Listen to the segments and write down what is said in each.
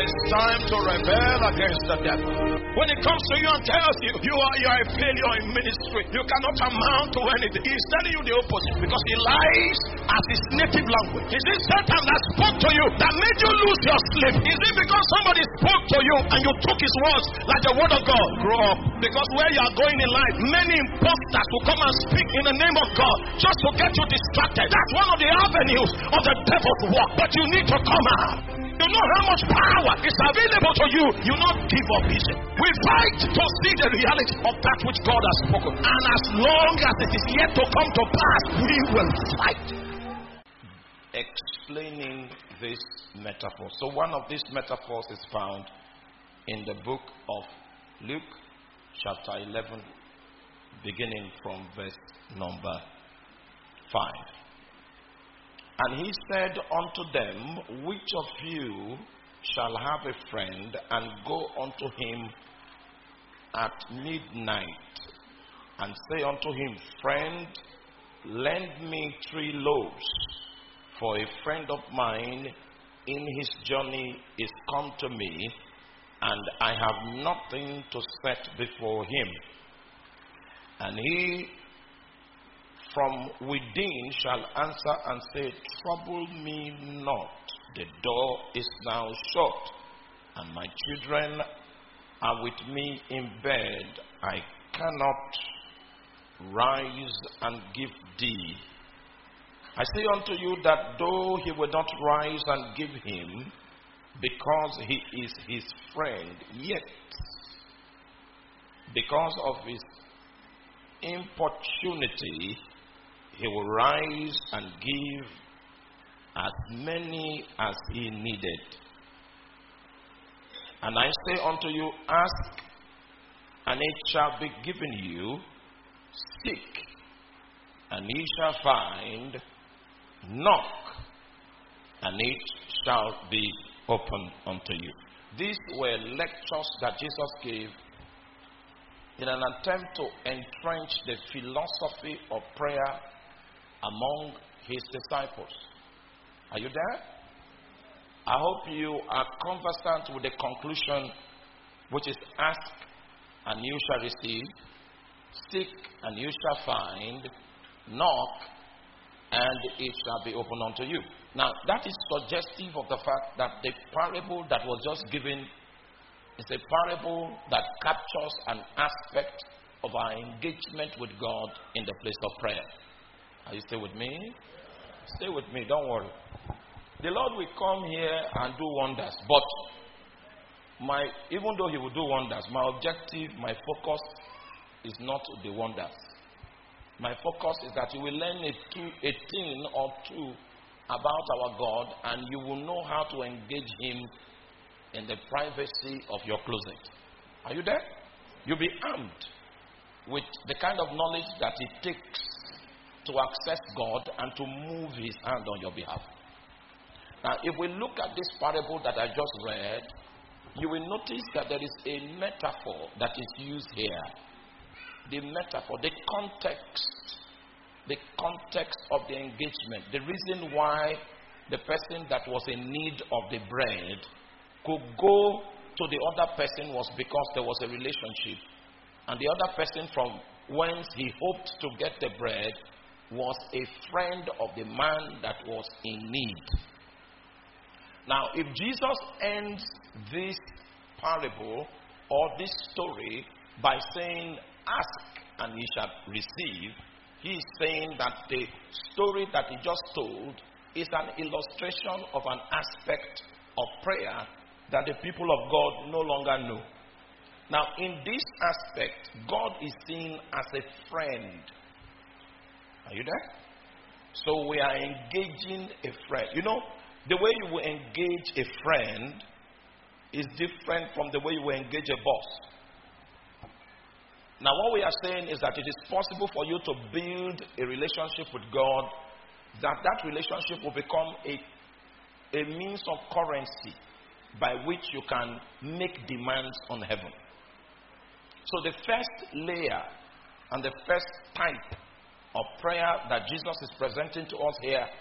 It's time to rebel against the devil. When it comes to you and tells you you are a failure in ministry, you cannot amount to anything, he's telling you the opposite because he lies as his native language. Is it Satan that spoke to you that made you lose your sleep? Is it because somebody spoke to you and you took his words like the word of God? Grow up. Because where you are going in life, many imposters will come and speak in the name of God just to get you distracted. That's one of the avenues of the devil's work. But you need to come out. You know how much power is available to you. You not give up easy. We fight to see the reality of that which God has spoken. And as long as it is yet to come to pass, we will fight. Explaining this metaphor. So one of these metaphors is found in the book of Luke chapter 11, beginning from verse number 5. And he said unto them, which of you shall have a friend and go unto him at midnight and say unto him, friend, lend me 3 loaves, for a friend of mine in his journey is come to me, and I have nothing to set before him. And he from within shall answer and say, trouble me not, the door is now shut, and my children are with me in bed. I cannot rise and give thee. I say unto you that though he will not rise and give him, because he is his friend, yet because of his importunity, he will rise and give as many as he needed. And I say unto you, ask, and it shall be given you. Seek, and ye shall find. Knock, and it shall be opened unto you. These were lectures that Jesus gave in an attempt to entrench the philosophy of prayer among his disciples. Are you there? I hope you are conversant with the conclusion, which is ask and you shall receive, seek and you shall find, knock and it shall be opened unto you. Now that is suggestive of the fact that the parable that was just given is a parable that captures an aspect of our engagement with God in the place of prayer. Are you still with me? Stay with me, don't worry. The Lord will come here and do wonders, but even though he will do wonders, my objective, my focus is not the wonders. My focus is that you will learn a thing or two about our God, and you will know how to engage him in the privacy of your closet. Are you there? You'll be armed with the kind of knowledge that it takes to access God and to move his hand on your behalf. Now, if we look at this parable that I just read, you will notice that there is a metaphor that is used here. The metaphor, the context of the engagement, the reason why the person that was in need of the bread could go to the other person was because there was a relationship, and the other person from whence he hoped to get the bread was a friend of the man that was in need. Now, if Jesus ends this parable or this story by saying, ask and ye shall receive, he is saying that the story that he just told is an illustration of an aspect of prayer that the people of God no longer know. Now, in this aspect, God is seen as a friend. Are you there? So we are engaging a friend. You know, the way you will engage a friend is different from the way you will engage a boss. Now, what we are saying is that it is possible for you to build a relationship with God, that relationship will become a means of currency by which you can make demands on heaven. So the first layer and the first type of prayer that Jesus is presenting to us here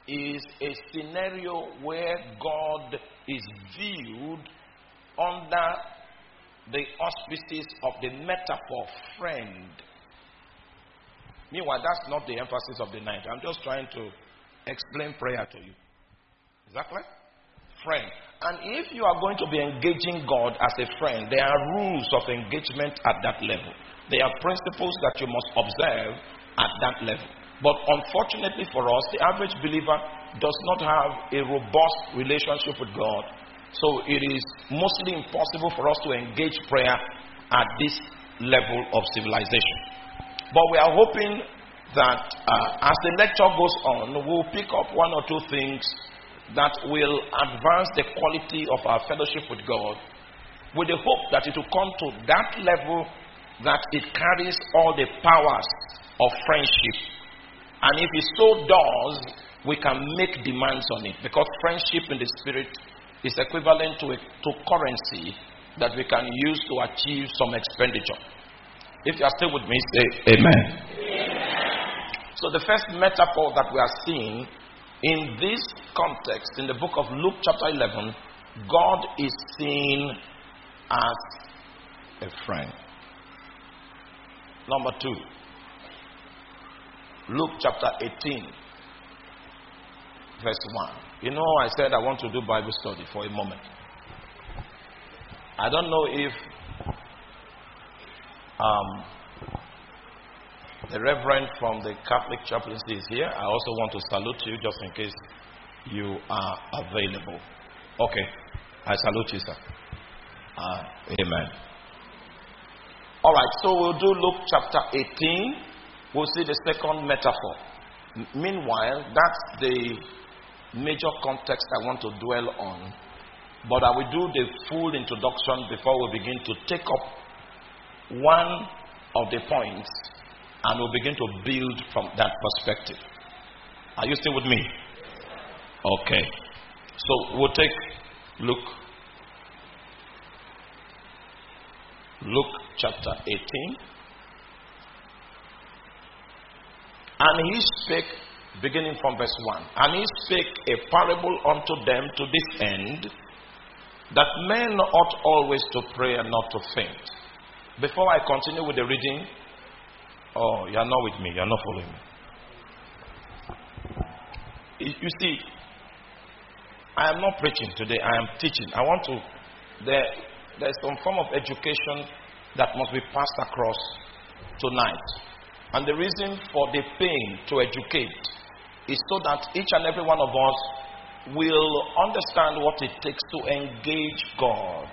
is a scenario where God is viewed under the auspices of the metaphor friend. Meanwhile, that's not the emphasis of the night. I'm just trying to explain prayer to you. Is that clear? Friend. And if you are going to be engaging God as a friend, there are rules of engagement at that level. There are principles that you must observe at that level. But unfortunately for us, the average believer does not have a robust relationship with God. So it is mostly impossible for us to engage prayer at this level of civilization. But we are hoping that as the lecture goes on, we'll pick up one or two things that will advance the quality of our fellowship with God, with the hope that it will come to that level that it carries all the powers of friendship. And if it so does, we can make demands on it, because friendship in the spirit is equivalent to currency that we can use to achieve some expenditure. If you are still with me, say amen. So the first metaphor that we are seeing in this context, in the book of Luke chapter 11, God is seen as a friend. Number 2, Luke chapter 18, verse 1. You know, I said I want to do Bible study for a moment. I don't know if the reverend from the Catholic chaplaincy is here. I also want to salute you just in case you are available. Okay. I salute you, sir. Amen. All right. So we'll do Luke chapter 18. We'll see the second metaphor. Meanwhile, that's the major context I want to dwell on. But I will do the full introduction before we begin to take up one of the points, and we'll begin to build from that perspective. Are you still with me? Okay. So we'll take Luke chapter 18. And he spake, beginning from verse 1, and he spake a parable unto them to this end, that men ought always to pray and not to faint. Before I continue with the reading, oh, you are not with me, you are not following me. You see, I am not preaching today, I am teaching. I want to, there's some form of education that must be passed across tonight. And the reason for the pain to educate is so that each and every one of us will understand what it takes to engage God.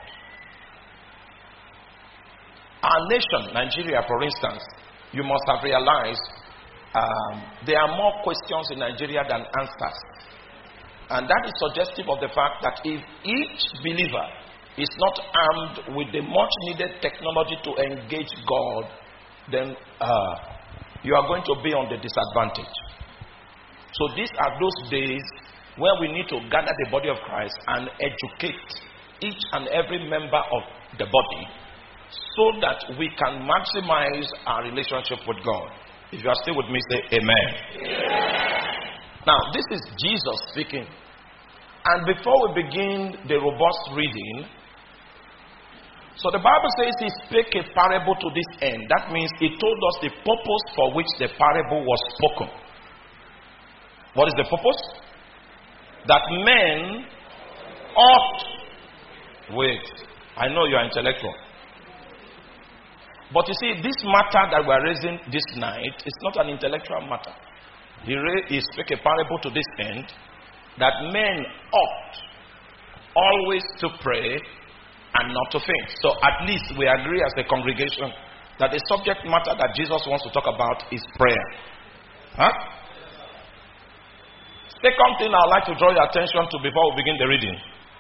Our nation, Nigeria, for instance, you must have realized there are more questions in Nigeria than answers. And that is suggestive of the fact that if each believer is not armed with the much needed technology to engage God, then you are going to be on the disadvantage. So these are those days where we need to gather the body of Christ and educate each and every member of the body so that we can maximize our relationship with God. If you are still with me, say amen. Now, this is Jesus speaking. And before we begin the robust reading, so the Bible says he spake a parable to this end. That means he told us the purpose for which the parable was spoken. What is the purpose? That men ought. Wait, I know you are intellectual. But you see, this matter that we are raising this night is not an intellectual matter. He spake a parable to this end, that men ought always to pray and not to faint. So at least we agree as a congregation that the subject matter that Jesus wants to talk about is prayer. Huh? Second thing I'd like to draw your attention to before we begin the reading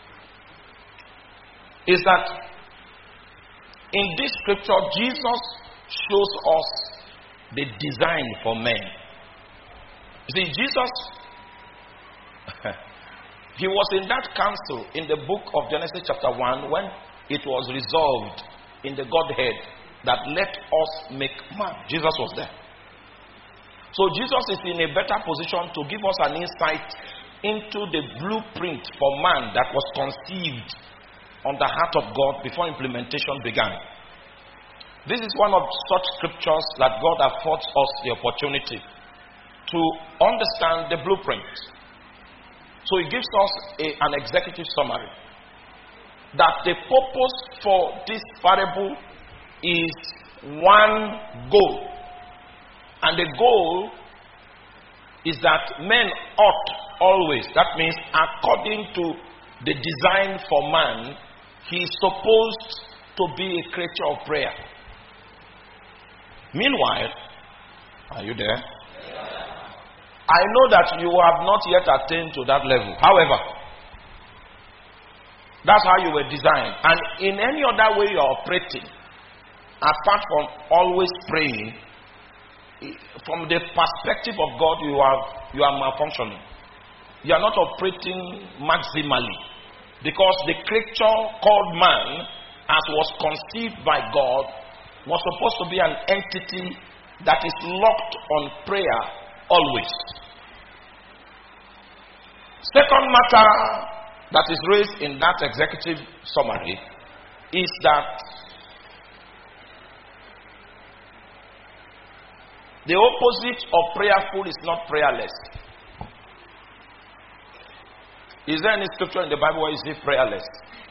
is that in this scripture, Jesus shows us the design for men. You see, Jesus, he was in that council in the book of Genesis chapter 1 when it was resolved in the Godhead that let us make man. Jesus was there. So Jesus is in a better position to give us an insight into the blueprint for man that was conceived on the heart of God before implementation began. This is one of such scriptures that God affords us the opportunity to understand the blueprint. So he gives us an executive summary that the purpose for this parable is one goal. And the goal is that men ought always, that means according to the design for man, he is supposed to be a creature of prayer. Meanwhile, are you there? I know that you have not yet attained to that level. However, that's how you were designed. And in any other way you are operating, apart from always praying, from the perspective of God, you are malfunctioning. You are not operating maximally. Because the creature called man, as was conceived by God, was supposed to be an entity that is locked on prayer always. Second matter that is raised in that executive summary is that the opposite of prayerful is not prayerless. Is there any scripture in the Bible where you say prayerless?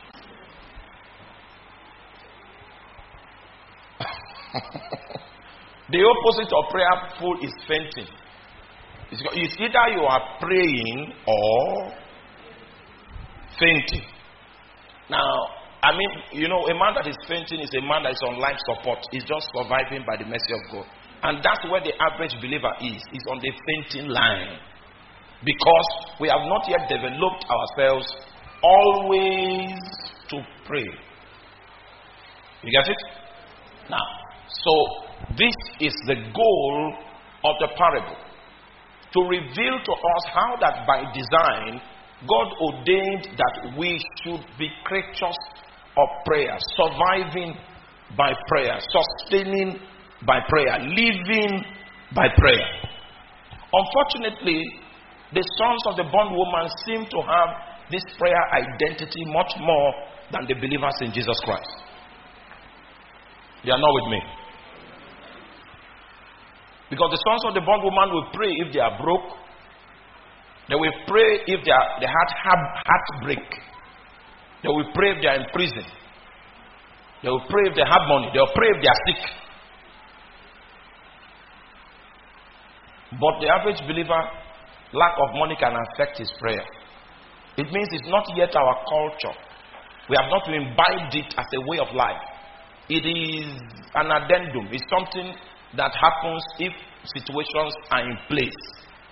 The opposite of prayerful is fainting. It's either you are praying or fainting. Now, I mean, a man that is fainting is a man that is on life support. He's just surviving by the mercy of God. And that's where the average believer is on the fainting line. Because we have not yet developed ourselves always to pray. You get it? Now, so this is the goal of the parable. To reveal to us how that by design, God ordained that we should be creatures of prayer, surviving by prayer, sustaining by prayer, living by prayer. Unfortunately, the sons of the bondwoman seem to have this prayer identity much more than the believers in Jesus Christ. You are not with me. Because the sons of the bondwoman will pray if they are broke. They will pray if they had heartbreak. They will pray if they are in prison. They will pray if they have money. They will pray if they are sick. But the average believer, lack of money can affect his prayer. It means it's not yet our culture. We have not imbibed it as a way of life. It is an addendum. It's something that happens if situations are in place.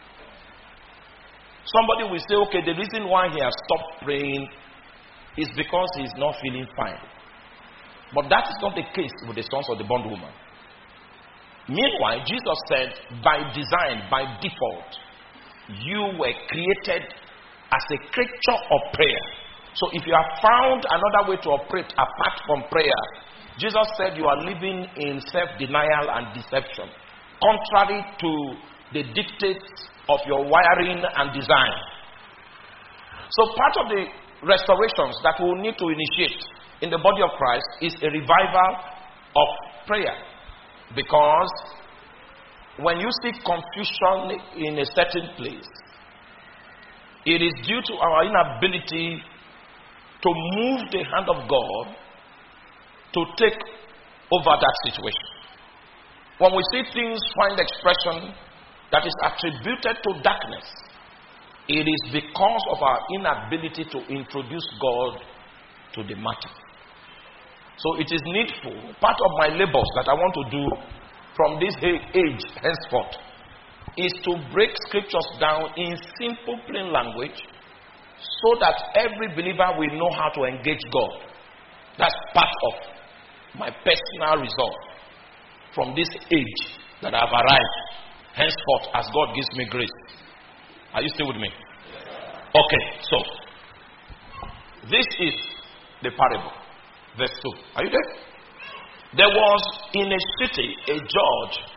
Somebody will say, okay, the reason why he has stopped praying is because he is not feeling fine. But that is not the case with the sons of the bondwoman. Meanwhile, Jesus said, by design, by default, you were created as a creature of prayer. So if you have found another way to operate apart from prayer, Jesus said you are living in self-denial and deception, contrary to the dictates of your wiring and design. So part of the restorations that we will need to initiate in the body of Christ is a revival of prayer. Because when you see confusion in a certain place, it is due to our inability to move the hand of God to take over that situation. When we see things find expression that is attributed to darkness, it is because of our inability to introduce God to the matter. So it is needful, part of my labors that I want to do from this age henceforth, is to break scriptures down in simple, plain language so that every believer will know how to engage God. That's part of my personal resolve from this age that I've arrived henceforth as God gives me grace. Are you still with me? Okay, so this is the parable. Verse 2. Are you there? There was in a city a judge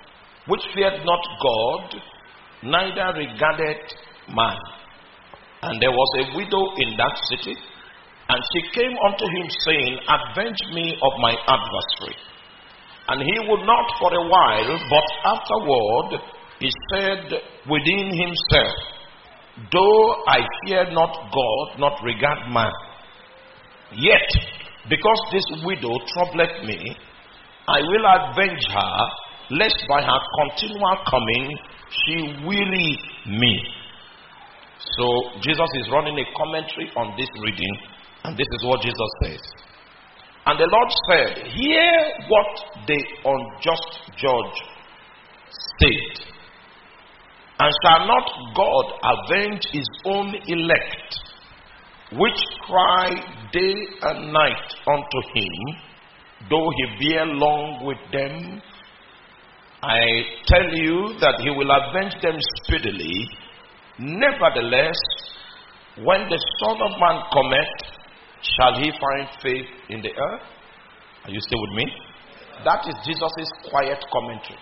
which feared not God, neither regarded man. And there was a widow in that city, and she came unto him, saying, Avenge me of my adversary. And he would not for a while, but afterward he said within himself, Though I fear not God, not regard man, yet because this widow troubleth me, I will avenge her, lest by her continual coming she weary me. So Jesus is running a commentary on this reading, and this is what Jesus says. And the Lord said, Hear what the unjust judge said. And shall not God avenge his own elect, which cry day and night unto him, though he bear long with them? I tell you that he will avenge them speedily. Nevertheless, when the Son of Man cometh, shall he find faith in the earth? Are you still with me? That is Jesus' quiet commentary.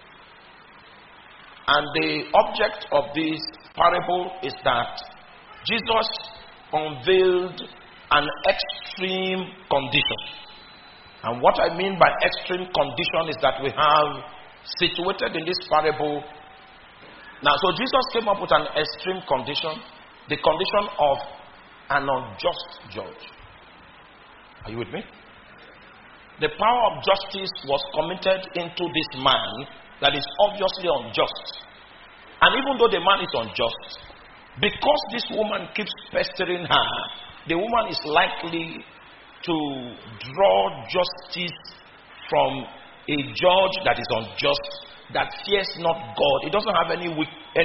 And the object of this parable is that Jesus unveiled an extreme condition. And what I mean by extreme condition is that we have situated in this parable. Now, so Jesus came up with an extreme condition, the condition of an unjust judge. Are you with me? The power of justice was committed into this man that is obviously unjust. And even though the man is unjust, because this woman keeps pestering her, the woman is likely to draw justice from a judge that is unjust, that fears not God. It doesn't have any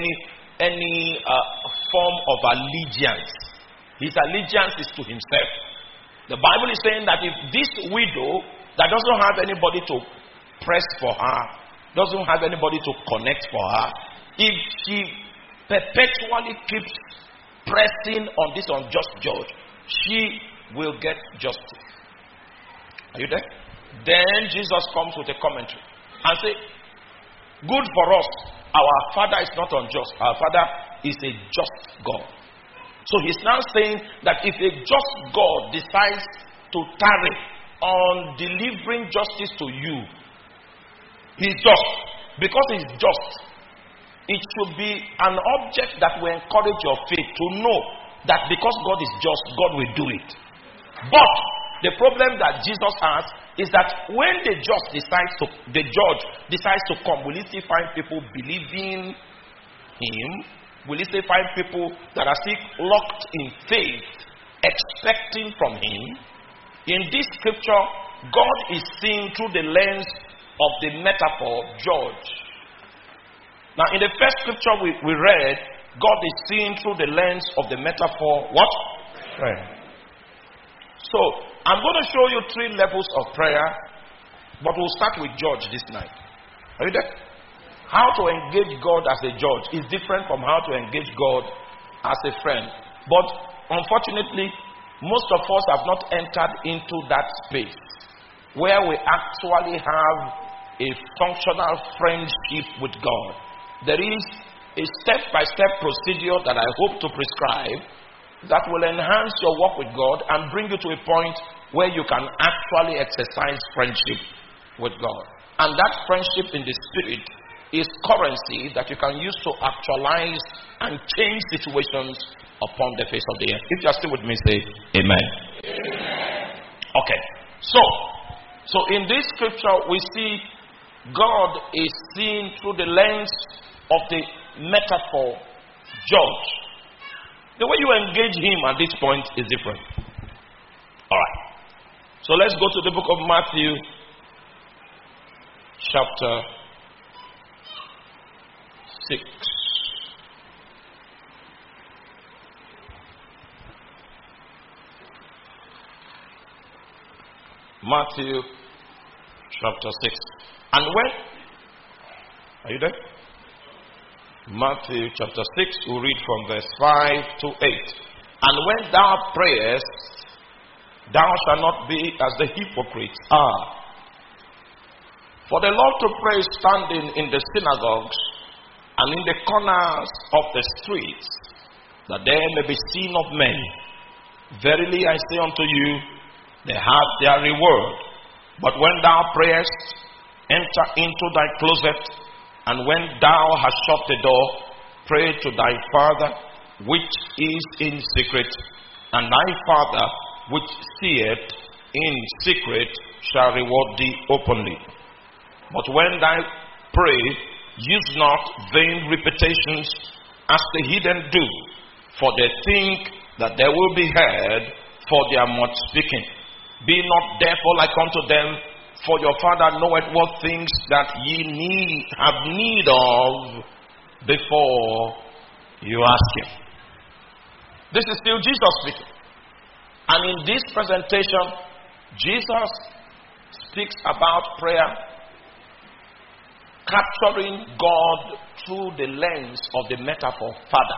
form of allegiance. His allegiance is to himself. The Bible is saying that if this widow that doesn't have anybody to press for her, doesn't have anybody to connect for her, if she perpetually keeps pressing on this unjust judge, she will get justice. Are you there? Then Jesus comes with a commentary and say, good for us, our Father is not unjust. Our Father is a just God. So he's now saying that if a just God decides to tarry on delivering justice to you, he's just. Because he's just, it should be an object that will encourage your faith to know that because God is just, God will do it. But the problem that Jesus has is that when the judge decides to come, will he still find people believing him? Will he still find people that are still locked in faith, expecting from him? In this scripture, God is seen through the lens of the metaphor judge. Now, in the first scripture we read, God is seen through the lens of the metaphor what? Prayer. So, I'm going to show you 3 levels of prayer, but we'll start with judge this night. Are you there? How to engage God as a judge is different from how to engage God as a friend. But unfortunately, most of us have not entered into that space where we actually have a functional friendship with God. There is a step-by-step procedure that I hope to prescribe that will enhance your work with God and bring you to a point where you can actually exercise friendship with God. And that friendship in the Spirit is currency that you can use to actualize and change situations upon the face of the earth. If you are still with me, say amen. Amen. Okay. So in this scripture, we see God is seen through the lens of the metaphor judge. The way you engage him at this point is different. Alright. So let's go to the book of Matthew, chapter 6. Matthew chapter 6. And when? Are you there? Matthew chapter 6, we'll read from verse 5 to 8. And when thou prayest, thou shalt not be as the hypocrites are, For the Lord to pray standing in the synagogues and in the corners of the streets, that there may be seen of men. Verily I say unto you, they have their reward. But when thou prayest, enter into thy closet, and when thou hast shut the door, pray to thy Father which is in secret, and thy Father which seeth in secret shall reward thee openly. But when thou pray, use not vain repetitions as the heathen do, for they think that they will be heard for their much speaking. Be not therefore like unto them, for your Father knoweth what things that ye have need of before you ask him. This is still Jesus speaking. And in this presentation, Jesus speaks about prayer capturing God through the lens of the metaphor Father.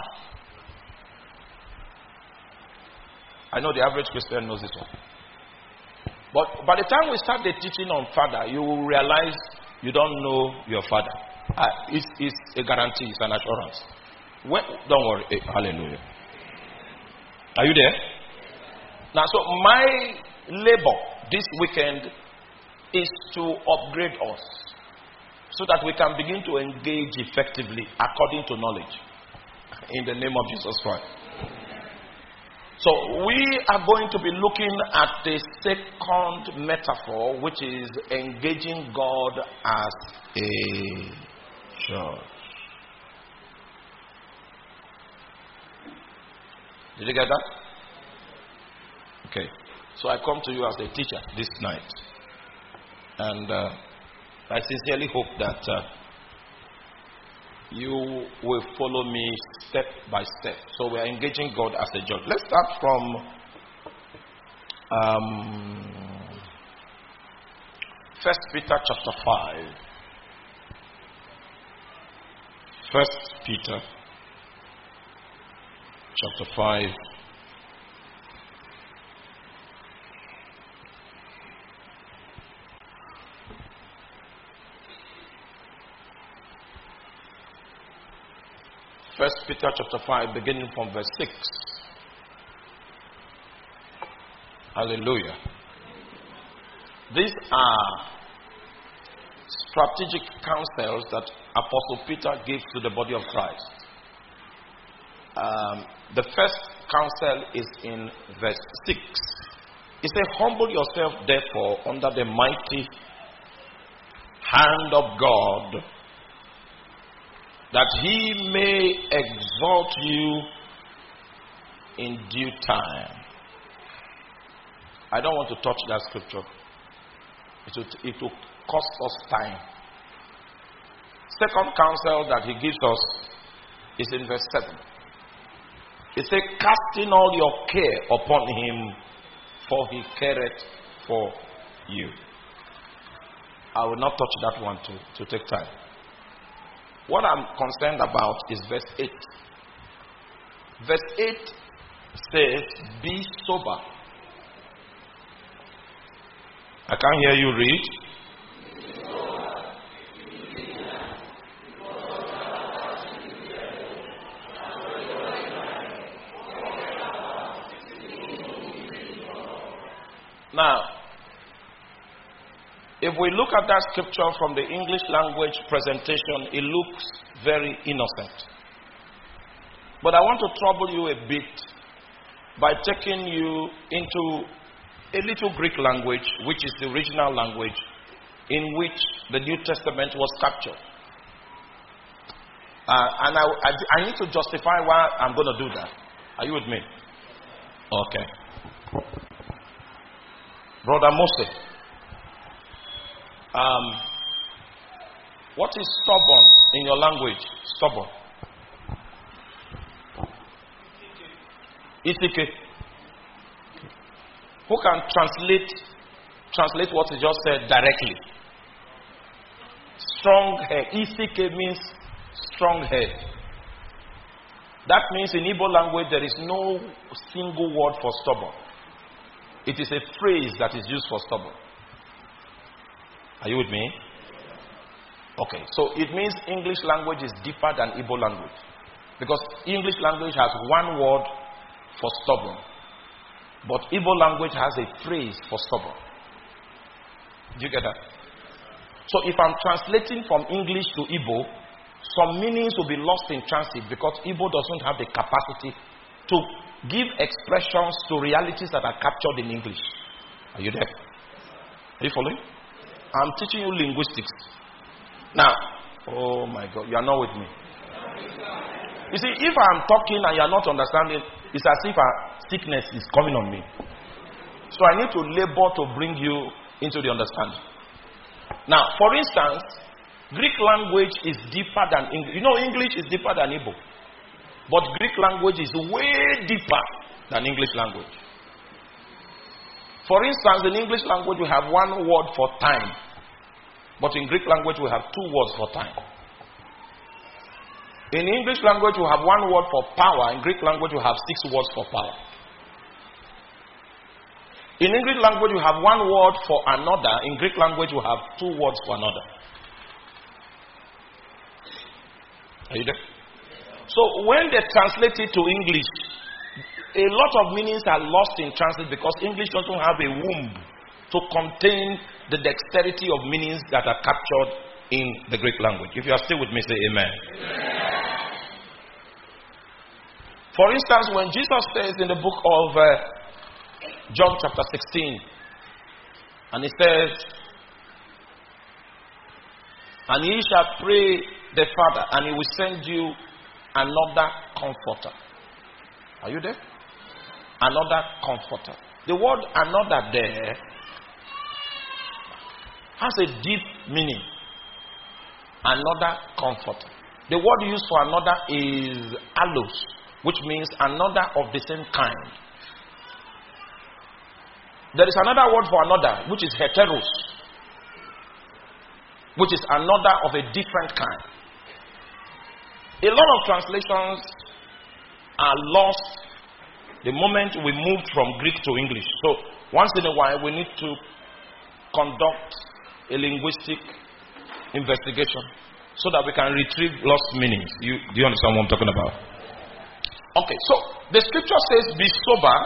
I know the average Christian knows this one. But by the time we start the teaching on Father, you will realize you don't know your Father. It's a guarantee, it's an assurance. Don't worry. Hallelujah. Are you there? Now, so my labor this weekend is to upgrade us so that we can begin to engage effectively according to knowledge. In the name of Jesus Christ. So we are going to be looking at the second metaphor, which is engaging God as a church. Did you get that? Okay. So I come to you as a teacher this night. And I sincerely hope that you will follow me step by step. So we are engaging God as a judge. Let's start from 1 Peter chapter 5. 1 Peter chapter 5. First Peter chapter 5, beginning from verse 6. Hallelujah. These are strategic counsels that Apostle Peter gives to the body of Christ. The first counsel is in verse 6. He says, humble yourself therefore under the mighty hand of God, that he may exalt you in due time. I don't want to touch that scripture. It will cost us time. Second counsel that he gives us is in verse 7. He says, casting all your care upon him, for he careth for you. I will not touch that one to take time. What I'm concerned about is verse 8. Verse 8 says, be sober. I can't hear you read. Now, if we look at that scripture from the English language presentation, it looks very innocent. But I want to trouble you a bit by taking you into a little Greek language, which is the original language in which the New Testament was captured. And I need to justify why I'm going to do that. Are you with me? Okay. Brother Moses. What is stubborn in your language? Stubborn. Isike. Who can translate what he just said directly? Strong head. Isike means strong head. That means in Igbo language there is no single word for stubborn. It is a phrase that is used for stubborn. Are you with me? Okay, so it means English language is deeper than Igbo language. Because English language has one word for stubborn. But Igbo language has a phrase for stubborn. Do you get that? So if I'm translating from English to Igbo, some meanings will be lost in transit because Igbo doesn't have the capacity to give expressions to realities that are captured in English. Are you there? Are you following? I'm teaching you linguistics. Now, oh my God, you are not with me. You see, if I'm talking and you are not understanding, it's as if a sickness is coming on me. So I need to labor to bring you into the understanding. Now, for instance, Greek language is deeper than English. You know, English is deeper than Igbo. But Greek language is way deeper than English language. For instance, in English language we have one word for time. But in Greek language we have two words for time. In English language we have one word for power. In Greek language we have 6 words for power. In English language we have one word for another. In Greek language we have 2 words for another. Are you there? So when they translate it to English, a lot of meanings are lost in translate because English doesn't have a womb to contain the dexterity of meanings that are captured in the Greek language. If you are still with me, say amen. Amen. For instance, when Jesus says in the book of John chapter 16, and he says, and ye shall pray the Father, and he will send you another comforter. Are you there? Another comforter. The word another there has a deep meaning. Another comforter. The word used for another is allos, which means another of the same kind. There is another word for another, which is heteros, which is another of a different kind. A lot of translations are lost the moment we moved from Greek to English. So once in a while we need to conduct a linguistic investigation so that we can retrieve lost meanings. Do you understand what I'm talking about? Okay, so the scripture says, be sober,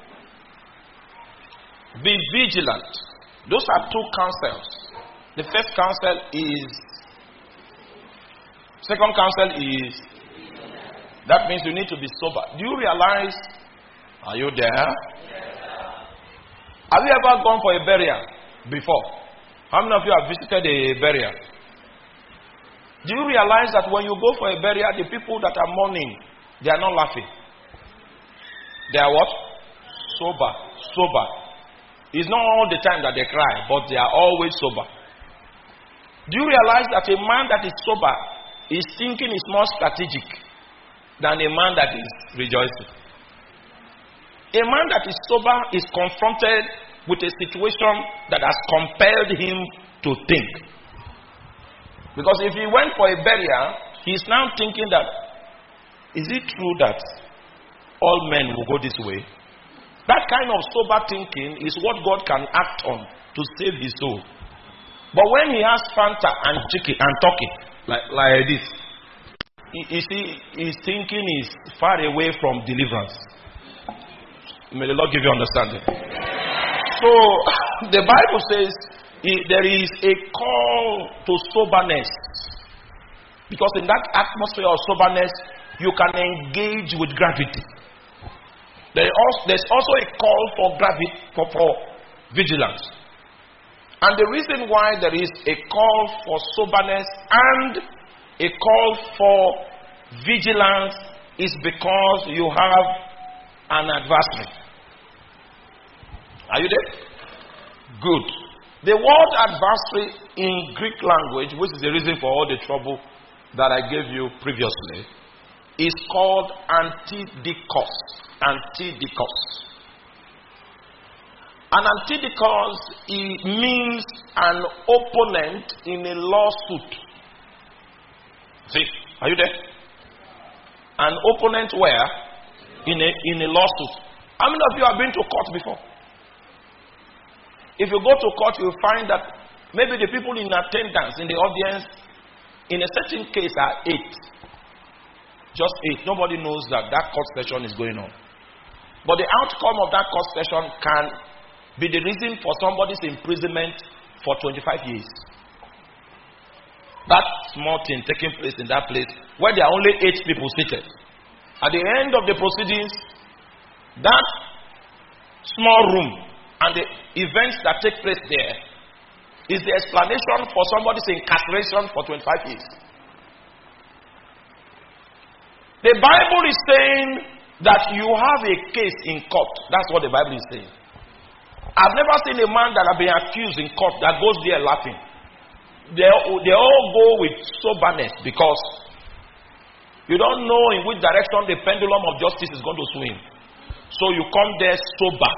be vigilant. Those are 2 counsels. The first counsel is, second counsel is, that means you need to be sober. Do you realize, are you there? Yes, have you ever gone for a burial before? How many of you have visited a burial? Do you realize that when you go for a burial, the people that are mourning, they are not laughing? They are what? Sober. Sober. It's not all the time that they cry, but they are always sober. Do you realize that a man that is sober, his thinking is more strategic than a man that is rejoicing? A man that is sober is confronted with a situation that has compelled him to think. Because if he went for a burial, he is now thinking that, is it true that all men will go this way? That kind of sober thinking is what God can act on to save his soul. But when he has Fanta and chicken and turkey, like this, you see, his thinking is far away from deliverance. May the Lord give you understanding. So, the Bible says there is a call to soberness. Because in that atmosphere of soberness, you can engage with gravity. There's also a call for vigilance. And the reason why there is a call for soberness and a call for vigilance is because you have an adversary. Are you there? Good. The word adversary in Greek language, which is the reason for all the trouble that I gave you previously, is called antidikos. Antidikos. An antidikos means an opponent in a lawsuit. See, are you there? An opponent where? In a lawsuit. How many of you have been to court before? If you go to court, you'll find that maybe the people in attendance in the audience in a certain case are 8. Just 8. Nobody knows that court session is going on. But the outcome of that court session can be the reason for somebody's imprisonment for 25 years. That small thing taking place in that place where there are only 8 people seated. At the end of the proceedings, that small room and the events that take place there is the explanation for somebody's incarceration for 25 years. The Bible is saying that you have a case in court. That's what the Bible is saying. I've never seen a man that has been accused in court that goes there laughing. They all go with soberness because you don't know in which direction the pendulum of justice is going to swing. So you come there sober.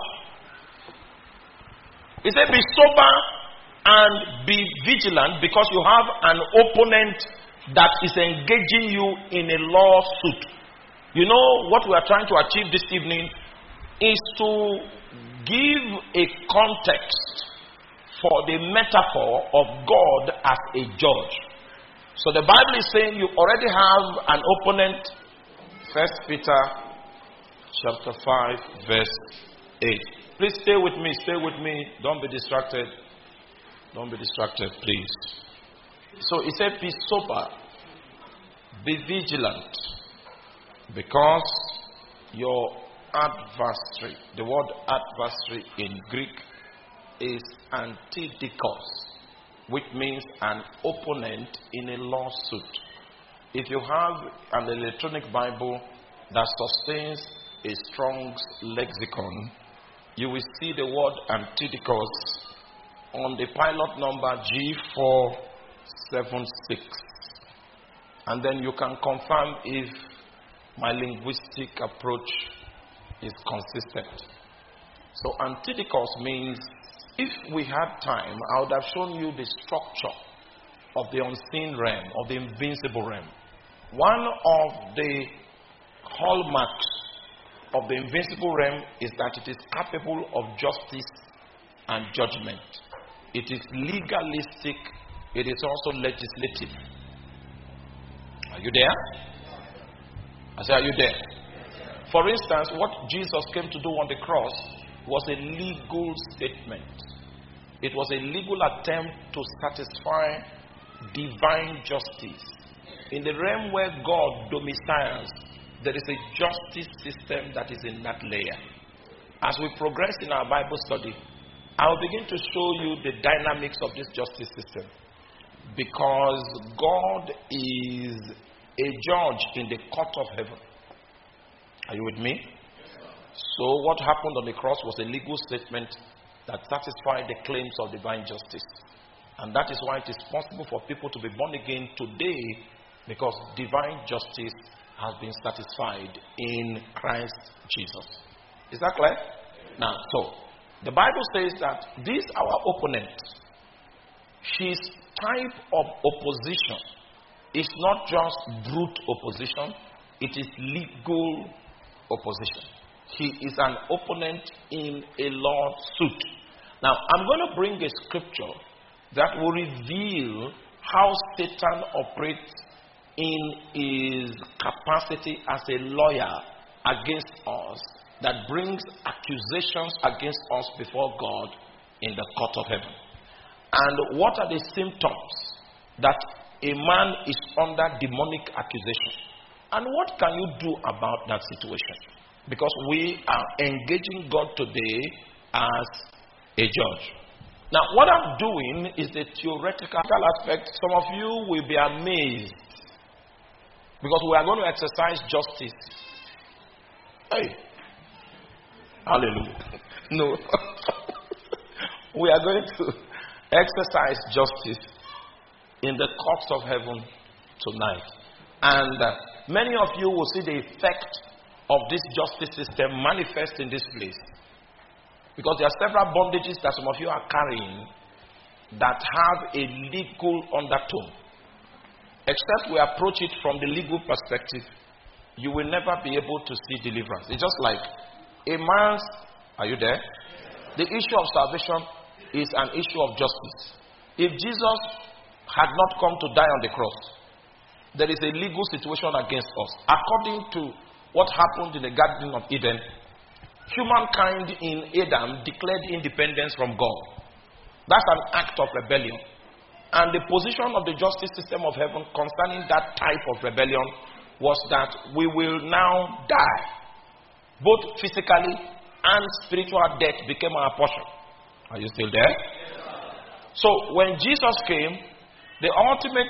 He said, be sober and be vigilant because you have an opponent that is engaging you in a lawsuit. You know what we are trying to achieve this evening is to give a context for the metaphor of God as a judge. So the Bible is saying you already have an opponent. 1 Peter chapter 5 verse 8. Please stay with me, Don't be distracted. Don't be distracted, please. So he said, be sober, be vigilant, because your adversary, the word adversary in Greek is antidikos, which means an opponent in a lawsuit. If you have an electronic Bible that sustains a Strong's lexicon, you will see the word antidikos on the pilot number G476. And then you can confirm if my linguistic approach is consistent. So antidikos means, if we had time, I would have shown you the structure of the unseen realm, of the invincible realm. One of the hallmarks of the invincible realm is that it is capable of justice and judgment. It is legalistic. It is also legislative. Are you there? I say, are you there? For instance, what Jesus came to do on the cross was a legal statement. It was a legal attempt to satisfy divine justice. In the realm where God domiciles, there is a justice system that is in that layer. As we progress in our Bible study, I will begin to show you the dynamics of this justice system. Because God is a judge in the court of heaven. Are you with me? So what happened on the cross was a legal statement that satisfied the claims of divine justice. And that is why it is possible for people to be born again today, because divine justice has been satisfied in Christ Jesus. Is that clear? Now, so the Bible says that this our opponent, his type of opposition is not just brute opposition, it is legal opposition. He is an opponent in a lawsuit. Now, I'm going to bring a scripture that will reveal how Satan operates in his capacity as a lawyer against us, that brings accusations against us before God in the court of heaven. And what are the symptoms that a man is under demonic accusation? And what can you do about that situation? Because we are engaging God today as a judge. Now, what I'm doing is the theoretical aspect. Some of you will be amazed because we are going to exercise justice. Hey, hallelujah. No. We are going to exercise justice in the courts of heaven tonight. And many of you will see the effect of this justice system manifest in this place. Because there are several bondages that some of you are carrying that have a legal undertone. Except we approach it from the legal perspective, you will never be able to see deliverance. It's just like a man's, are you there? The issue of salvation is an issue of justice. If Jesus had not come to die on the cross, there is a legal situation against us. According to what happened in the Garden of Eden, humankind in Adam declared independence from God. That's an act of rebellion. And the position of the justice system of heaven concerning that type of rebellion was that we will now die. Both physically and spiritual death became our portion. Are you still there? So when Jesus came, the ultimate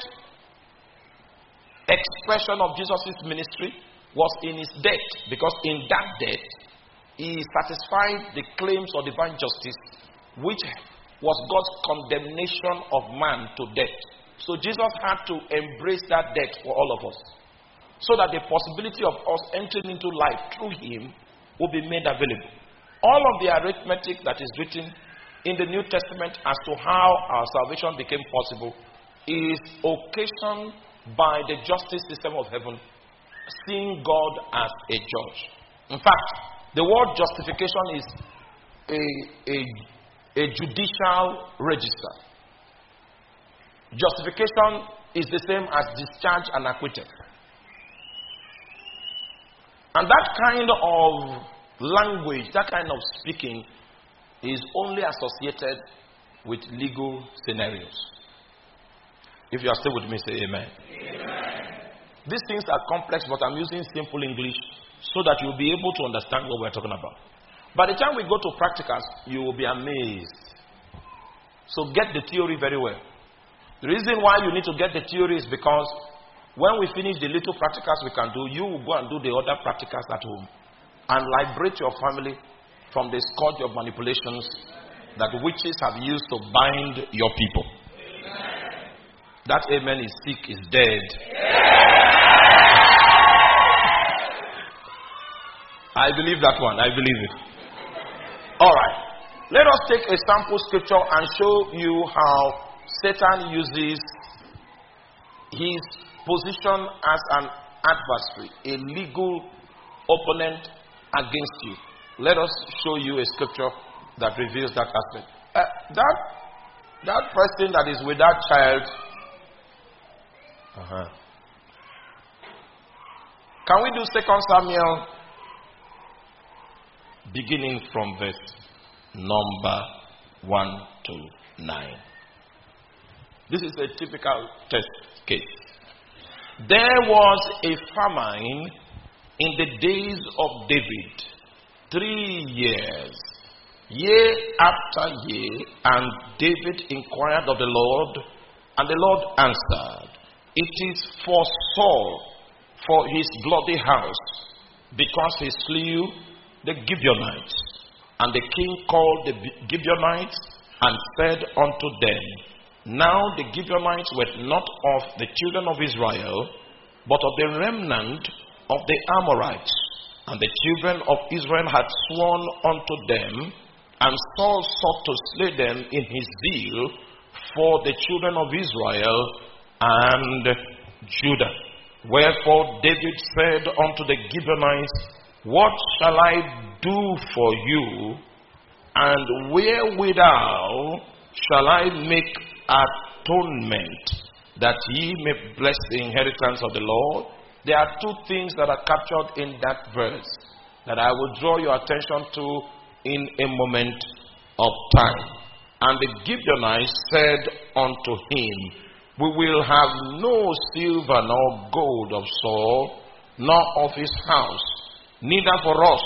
expression of Jesus' ministry was in his death, because in that death he satisfied the claims of divine justice, which was God's condemnation of man to death. So Jesus had to embrace that death for all of us, so that the possibility of us entering into life through him will be made available. All of the arithmetic that is written in the New Testament as to how our salvation became possible is occasioned by the justice system of heaven, seeing God as a judge. In fact, the word justification is a judicial register. Justification is the same as discharge and acquittal. And that kind of language, that kind of speaking, is only associated with legal scenarios. If you are still with me, say amen. Amen. These things are complex, but I'm using simple English so that you'll be able to understand what we're talking about. By the time we go to practicals, you will be amazed. So get the theory very well. The reason why you need to get the theory is because when we finish the little practicals we can do, you will go and do the other practicals at home and liberate your family from the scourge of manipulations that witches have used to bind your people. Amen. That amen is sick, is dead. I believe that one. I believe it. All right. Let us take a sample scripture and show you how Satan uses his position as an adversary, a legal opponent against you. Let us show you a scripture that reveals that aspect. That person that is with that child. Can we do 2 Samuel beginning from verse number 1 to 9? This is a typical test case. There was a famine in the days of David, 3 years, year after year, and David inquired of the Lord, and the Lord answered, "It is for Saul, for his bloody house, because he slew the Gibeonites." And the king called the Gibeonites and said unto them, "Now the Gibeonites were not of the children of Israel, but of the remnant of the Amorites. And the children of Israel had sworn unto them, and Saul sought to slay them in his zeal for the children of Israel and Judah. Wherefore David said unto the Gibeonites, What shall I do for you, and wherewithal shall I make atonement, that ye may bless the inheritance of the Lord?" There are two things that are captured in that verse that I will draw your attention to in a moment of time. And the Gibeonites said unto him, "We will have no silver nor gold of Saul, nor of his house, neither for us.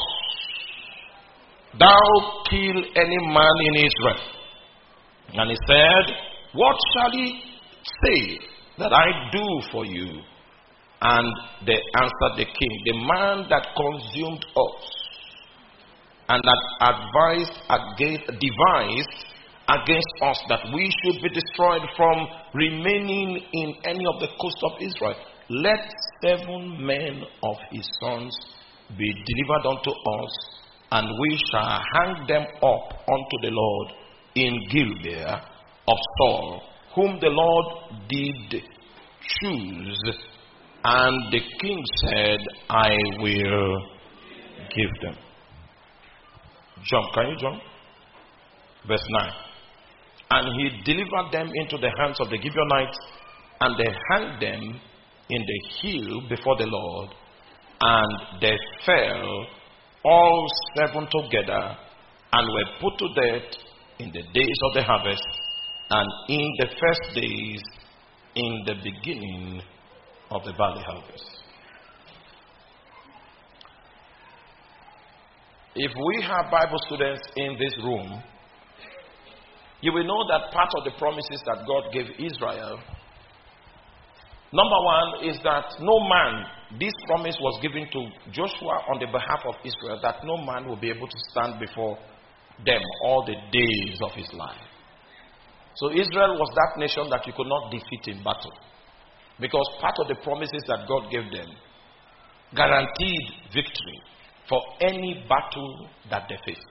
Thou kill any man in Israel." And he said, "What shall he say that I do for you?" And they answered the king, "The man that consumed us, and that devised against us that we should be destroyed from remaining in any of the coast of Israel, let 7 men of his sons be delivered unto us, and we shall hang them up unto the Lord in Gibeah of Saul, whom the Lord did choose." And the king said, "I will give them." Jump, can you jump? Verse 9. "And he delivered them into the hands of the Gibeonites, and they hanged them in the hill before the Lord, and they fell all 7 together, and were put to death in the days of the harvest, and in the first days in the beginning of the barley harvest. If we have Bible students in this room, you will know that part of the promises that God gave Israel, number one is that no man, this promise was given to Joshua on the behalf of Israel, that no man will be able to stand before them all the days of his life. So Israel was that nation that you could not defeat in battle, because part of the promises that God gave them guaranteed victory for any battle that they faced.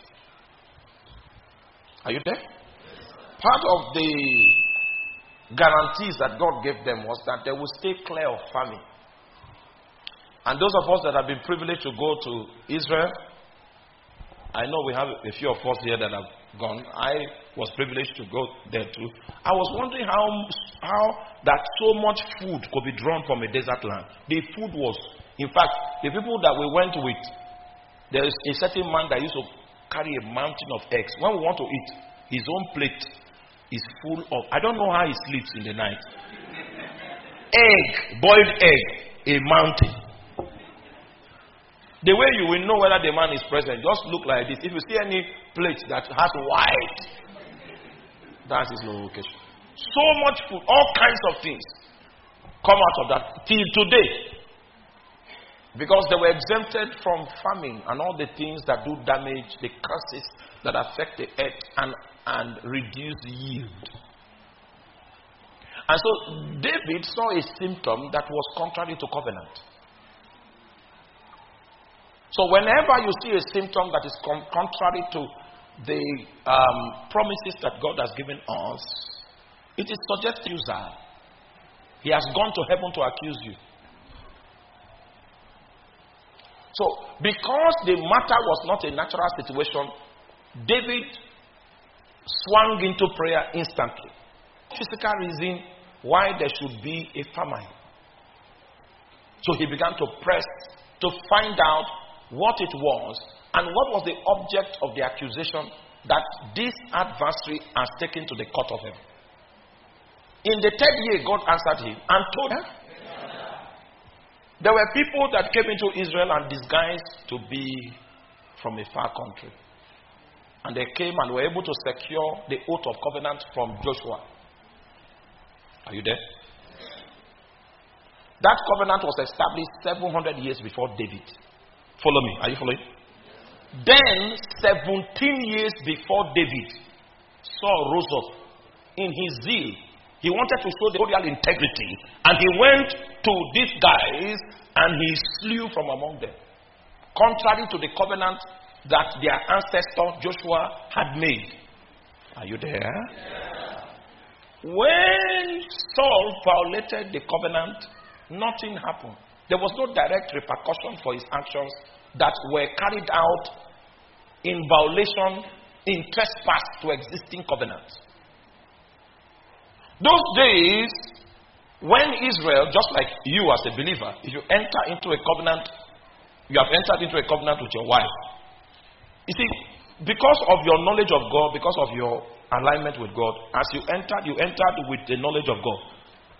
Are you there? Part of the guarantees that God gave them was that they would stay clear of famine. And those of us that have been privileged to go to Israel, I know we have a few of us here that have gone. I was privileged to go there too. I was wondering how that so much food could be drawn from a desert land. The food was, in fact, the people that we went with, there is a certain man that used to carry a mountain of eggs. When we want to eat, his own plate is full of, I don't know how he sleeps in the night. Egg, boiled egg, a mountain. The way you will know whether the man is present, just look like this. If you see any plate that has white, that's his location. So much food, all kinds of things come out of that till today. Because they were exempted from famine and all the things that do damage, the curses that affect the earth and reduce yield. And so David saw a symptom that was contrary to covenant. So whenever you see a symptom that is contrary to the promises that God has given us, it is suggested user. He has gone to heaven to accuse you. So, because the matter was not a natural situation, David swung into prayer instantly. Physical reason why there should be a famine. So he began to press to find out what it was and what was the object of the accusation that this adversary has taken to the court of heaven. In the 3rd year, God answered him and told him. There were people that came into Israel and disguised to be from a far country. And they came and were able to secure the oath of covenant from Joshua. Are you there? That covenant was established 700 years before David. Follow me. Are you following? Then, 17 years before David, Saul rose up in his zeal. He wanted to show the royal integrity, and he went to these guys and he slew from among them, contrary to the covenant that their ancestor Joshua had made. Are you there? Yeah. When Saul violated the covenant, nothing happened. There was no direct repercussion for his actions that were carried out in violation, in trespass to existing covenants. Those days, when Israel, just like you as a believer, if you enter into a covenant, you have entered into a covenant with your wife. You see, because of your knowledge of God, because of your alignment with God, as you entered with the knowledge of God.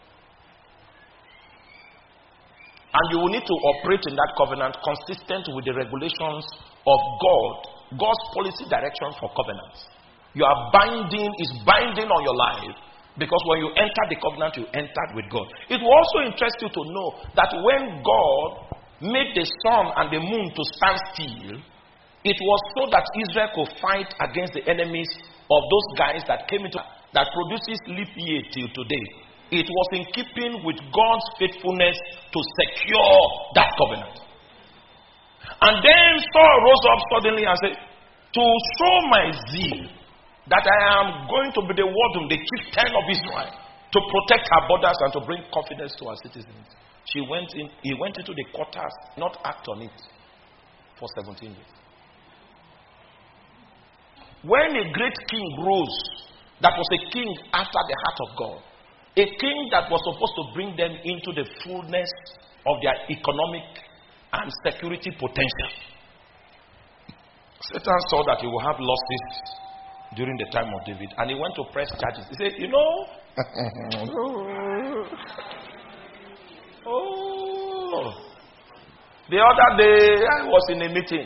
And you will need to operate in that covenant consistent with the regulations of God, God's policy direction for covenants. Is binding on your life. Because when you enter the covenant, you entered with God. It will also interest you to know that when God made the sun and the moon to stand still, it was so that Israel could fight against the enemies of those guys that came into that produces leap year till today. It was in keeping with God's faithfulness to secure that covenant. And then Saul rose up suddenly and said, to show my zeal, that I am going to be the warden, the chieftain of Israel, to protect her borders and to bring confidence to her citizens. He went into the quarters, not act on it, for 17 years. When a great king rose, that was a king after the heart of God, A king that was supposed to bring them into the fullness of their economic and security potential. Satan saw that he will have losses during the time of David, and he went to press charges. He said, the other day I was in a meeting,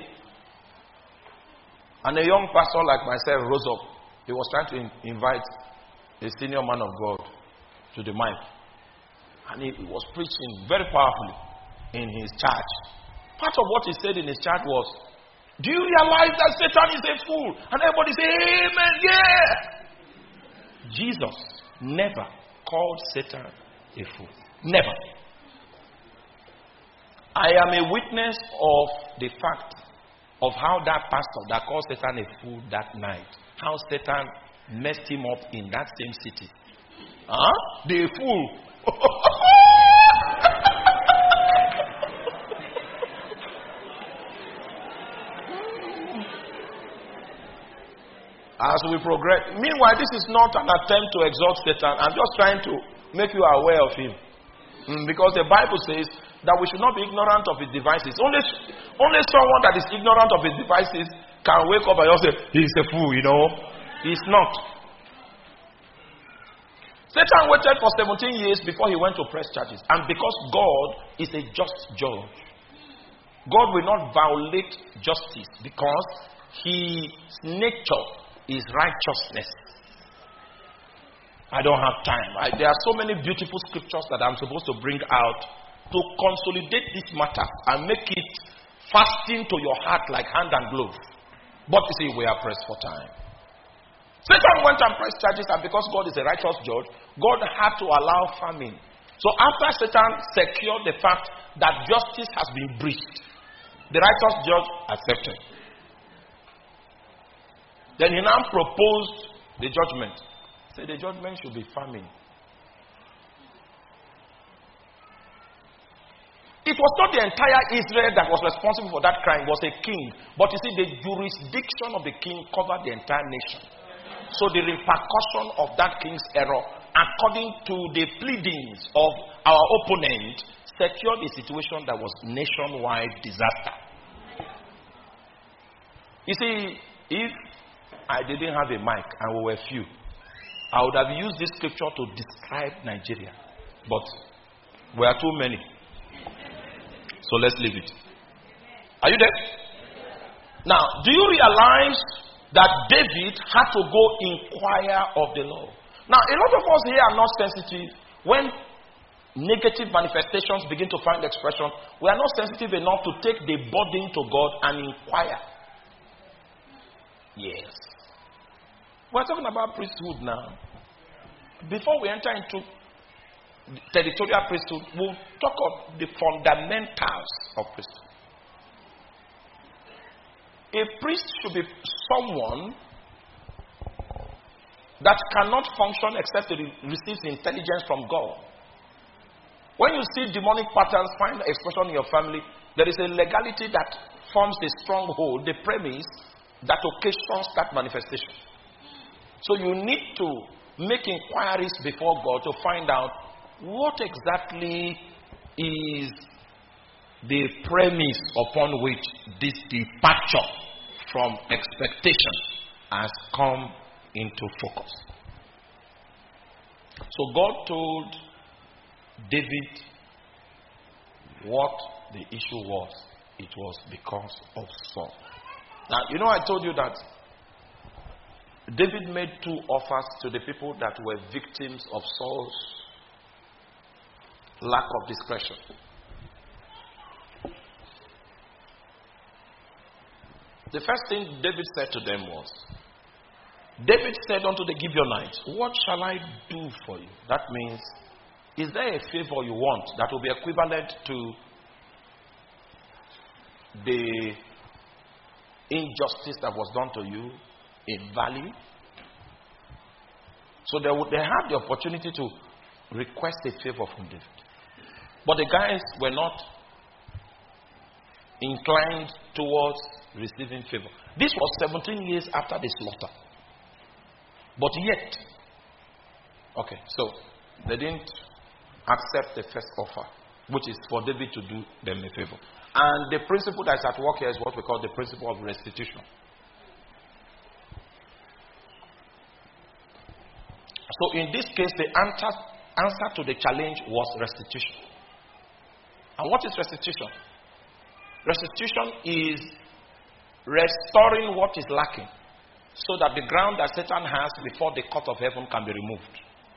and a young pastor like myself rose up. He was trying to invite a senior man of God to the mic, and he was preaching very powerfully in his church. Part of what he said in his church was, do you realize that Satan is a fool? And everybody say, amen, yeah. Jesus never called Satan a fool. Never. I am a witness of the fact of how that pastor that called Satan a fool that night, how Satan messed him up in that same city. The fool. As we progress. Meanwhile, this is not an attempt to exalt Satan. I'm just trying to make you aware of him. Because the Bible says that we should not be ignorant of his devices. Only someone that is ignorant of his devices can wake up and just say, he's a fool, He's not. Satan waited for 17 years before he went to press charges. And because God is a just judge, God will not violate justice because his nature is righteousness. I don't have time. There are so many beautiful scriptures that I'm supposed to bring out to consolidate this matter and make it fasten to your heart like hand and glove. But you see, we are pressed for time. Satan went and pressed charges, and because God is a righteous judge, God had to allow famine. So after Satan secured the fact that justice has been breached, the righteous judge accepted. Then he now proposed the judgment. He said the judgment should be famine. It was not the entire Israel that was responsible for that crime. It was a king. But you see, the jurisdiction of the king covered the entire nation. So the repercussion of that king's error, according to the pleadings of our opponent, secured a situation that was nationwide disaster. You see, if I didn't have a mic and we were few, I would have used this scripture to describe Nigeria. But we are too many. So let's leave it. Are you there? Now, do you realize that David had to go inquire of the Lord? Now, a lot of us here are not sensitive. When negative manifestations begin to find expression, we are not sensitive enough to take the burden to God and inquire. Yes. We're talking about priesthood now. Before we enter into territorial priesthood, we'll talk of the fundamentals of priesthood. A priest should be someone that cannot function except he receives intelligence from God. When you see demonic patterns find expression in your family, there is a legality that forms a stronghold, the premise that occasions that manifestation. So you need to make inquiries before God to find out what exactly is the premise upon which this departure from expectation has come into focus. So God told David what the issue was. It was because of Saul. Now, I told you that David made 2 offers to the people that were victims of Saul's lack of discretion. The first thing David said to them was, David said unto the Gibeonites, what shall I do for you? That means, is there a favor you want that will be equivalent to the injustice that was done to you in value? So they had the opportunity to request a favor from David. But the guys were not inclined towards receiving favor. This was 17 years after the slaughter. But yet, okay, so They didn't accept the first offer, which is for David to do them a favor. And the principle that's at work here is what we call the principle of restitution. So in this case, the answer to the challenge was restitution. And what is restitution? Restitution is restoring what is lacking, so that the ground that Satan has before the court of heaven can be removed.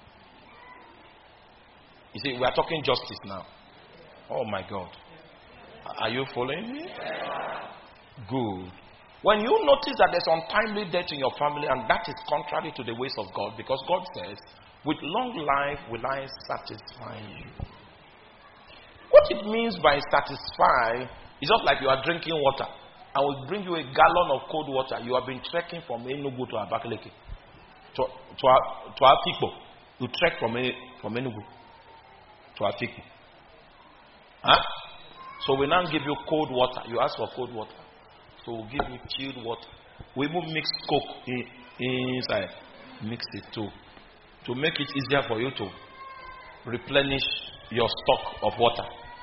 You see, we are talking justice now. Oh my God. Are you following me? Good. When you notice that there's untimely death in your family, and that is contrary to the ways of God, because God says, with long life will I satisfy you. What it means by satisfy is just like you are drinking water. I will bring you a gallon of cold water. You have been trekking from Enugu to Abakaliki. To Afikpo. You trek from Enugu to Afikpo. Huh? So we now give you cold water. You ask for cold water. So we'll give you chilled water. We will mix Coke inside. Mix it too. To make it easier for you to replenish your stock of water.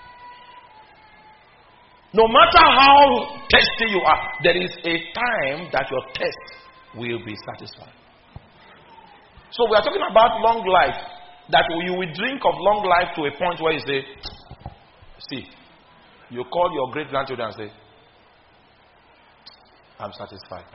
No matter how thirsty you are, there is a time that your thirst will be satisfied. So we are talking about long life. That you will drink of long life to a point where you say, see, you call your great-grandchildren and say, I'm satisfied.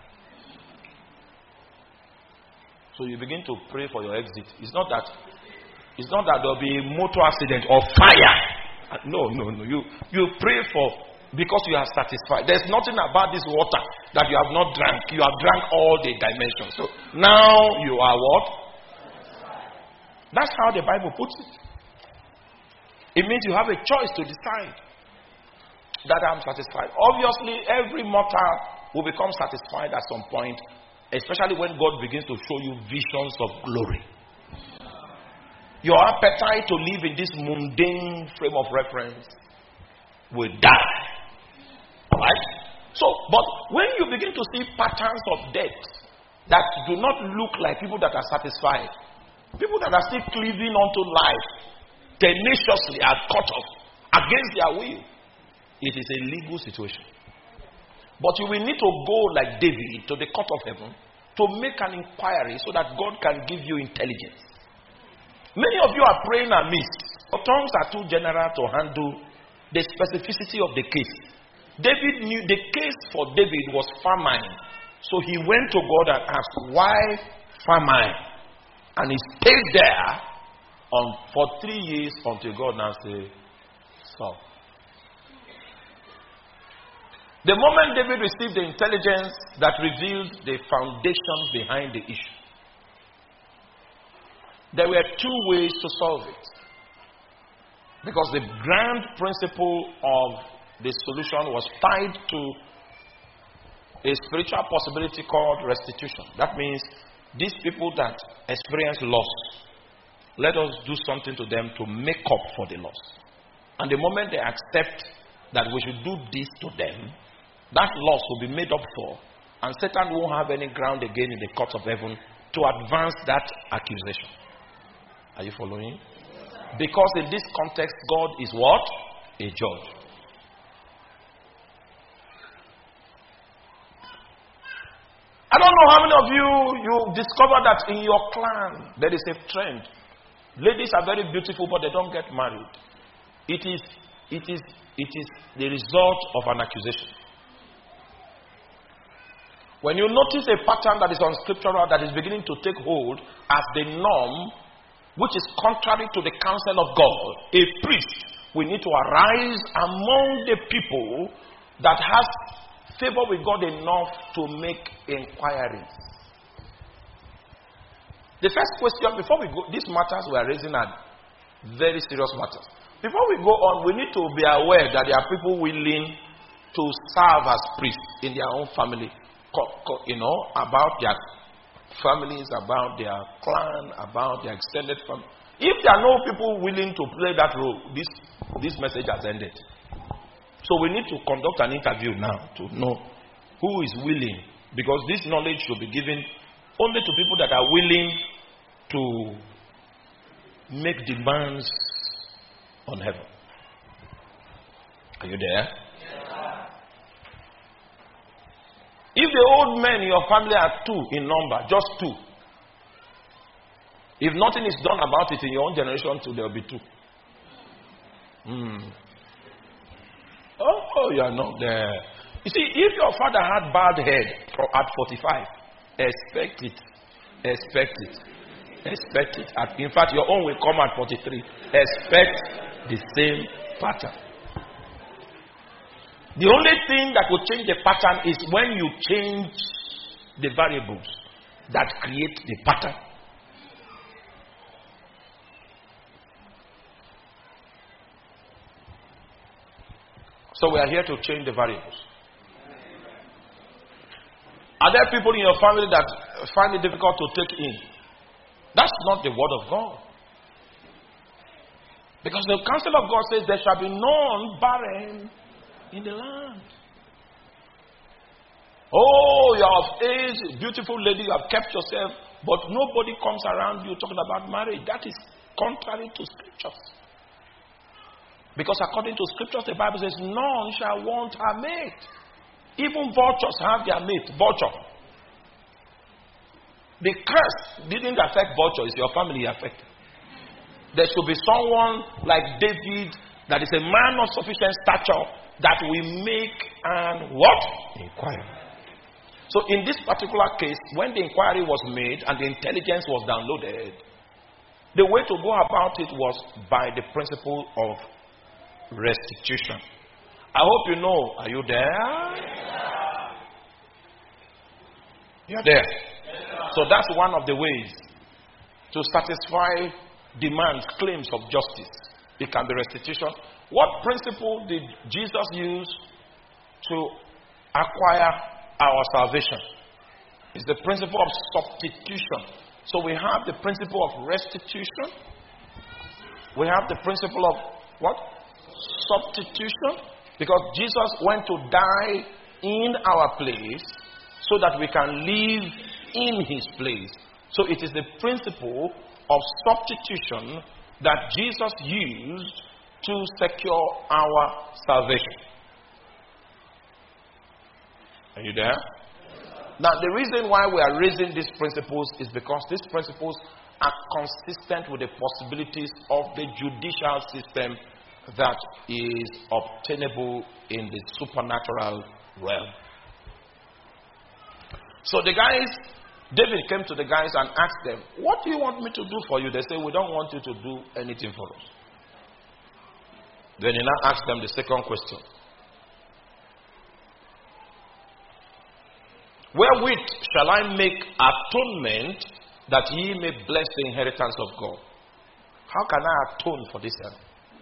So you begin to pray for your exit. It's not that there'll be a motor accident or fire. No. You pray for, because you are satisfied. There's nothing about this water that you have not drank. You have drank all the dimensions. So now you are what? That's how the Bible puts it. It means you have a choice to decide that I'm satisfied. Obviously, every mortal will become satisfied at some point, especially when God begins to show you visions of glory. Your appetite to live in this mundane frame of reference will die. Alright? So, but when you begin to see patterns of death that do not look like people that are satisfied, people that are still cleaving onto life tenaciously are cut off against their will, it is a legal situation. But you will need to go like David to the court of heaven to make an inquiry so that God can give you intelligence. Many of you are praying amiss. Your tongues are too general to handle the specificity of the case. David knew the case for David was famine. So he went to God and asked, why famine? And he stayed there for 3 years until God now said, stop. The moment David received the intelligence that revealed the foundation behind the issue, there were two ways to solve it. Because the grand principle of the solution was tied to a spiritual possibility called restitution. That means these people that experience loss, let us do something to them to make up for the loss. And the moment they accept that we should do this to them, that loss will be made up for, and Satan won't have any ground again in the court of heaven to advance that accusation. Are you following? Because in this context, God is what? A judge. I don't know how many of you discover that in your clan there is a trend. Ladies are very beautiful, but they don't get married. It is the result of an accusation. When you notice a pattern that is unscriptural, that is beginning to take hold as the norm, which is contrary to the counsel of God, a priest will need to arise among the people that has favor with God enough to make inquiries. The first question, before we go, these matters we are raising are very serious matters. Before we go on, we need to be aware that there are people willing to serve as priests in their own family. About their families, about their clan, about their extended family. If there are no people willing to play that role, this message has ended. So we need to conduct an interview now to know who is willing, because this knowledge should be given only to people that are willing make demands on heaven. Are you there? If the old men in your family are 2 in number, just 2. If nothing is done about it in your own generation too, there will be 2. Oh, you are not there. You see, if your father had bad head at 45, expect it. Expect it. Expect it. In fact, your own will come at 43. Expect the same pattern. The only thing that will change the pattern is when you change the variables that create the pattern. So we are here to change the variables. Are there people in your family that find it difficult to take in? That's not the word of God. Because the counsel of God says there shall be none barren in the land. Oh, you are of age, beautiful lady, you have kept yourself, but nobody comes around you talking about marriage. That is contrary to scriptures. Because according to scriptures, the Bible says, none shall want her mate. Even vultures have their mate. Vulture. The curse didn't affect vulture, it's your family affected. There should be someone like David that is a man of sufficient stature that will make an what? Inquiry. So in this particular case, when the inquiry was made and the intelligence was downloaded, the way to go about it was by the principle of restitution. I hope you know. Are you there? You're there. So that's one of the ways to satisfy demands, claims of justice. It can be restitution. What principle did Jesus use to acquire our salvation? It's the principle of substitution. So we have the principle of restitution. We have the principle of what? Substitution. Because Jesus went to die in our place so that we can live in his place. So it is the principle of substitution that Jesus used to secure our salvation. Are you there? Now, the reason why we are raising these principles is because these principles are consistent with the possibilities of the judicial system that is obtainable in the supernatural realm. So the guys, David came to the guys and asked them, what do you want me to do for you? They say, we don't want you to do anything for us. Then he now asked them the second question. Wherewith shall I make atonement that ye may bless the inheritance of God? How can I atone for this end?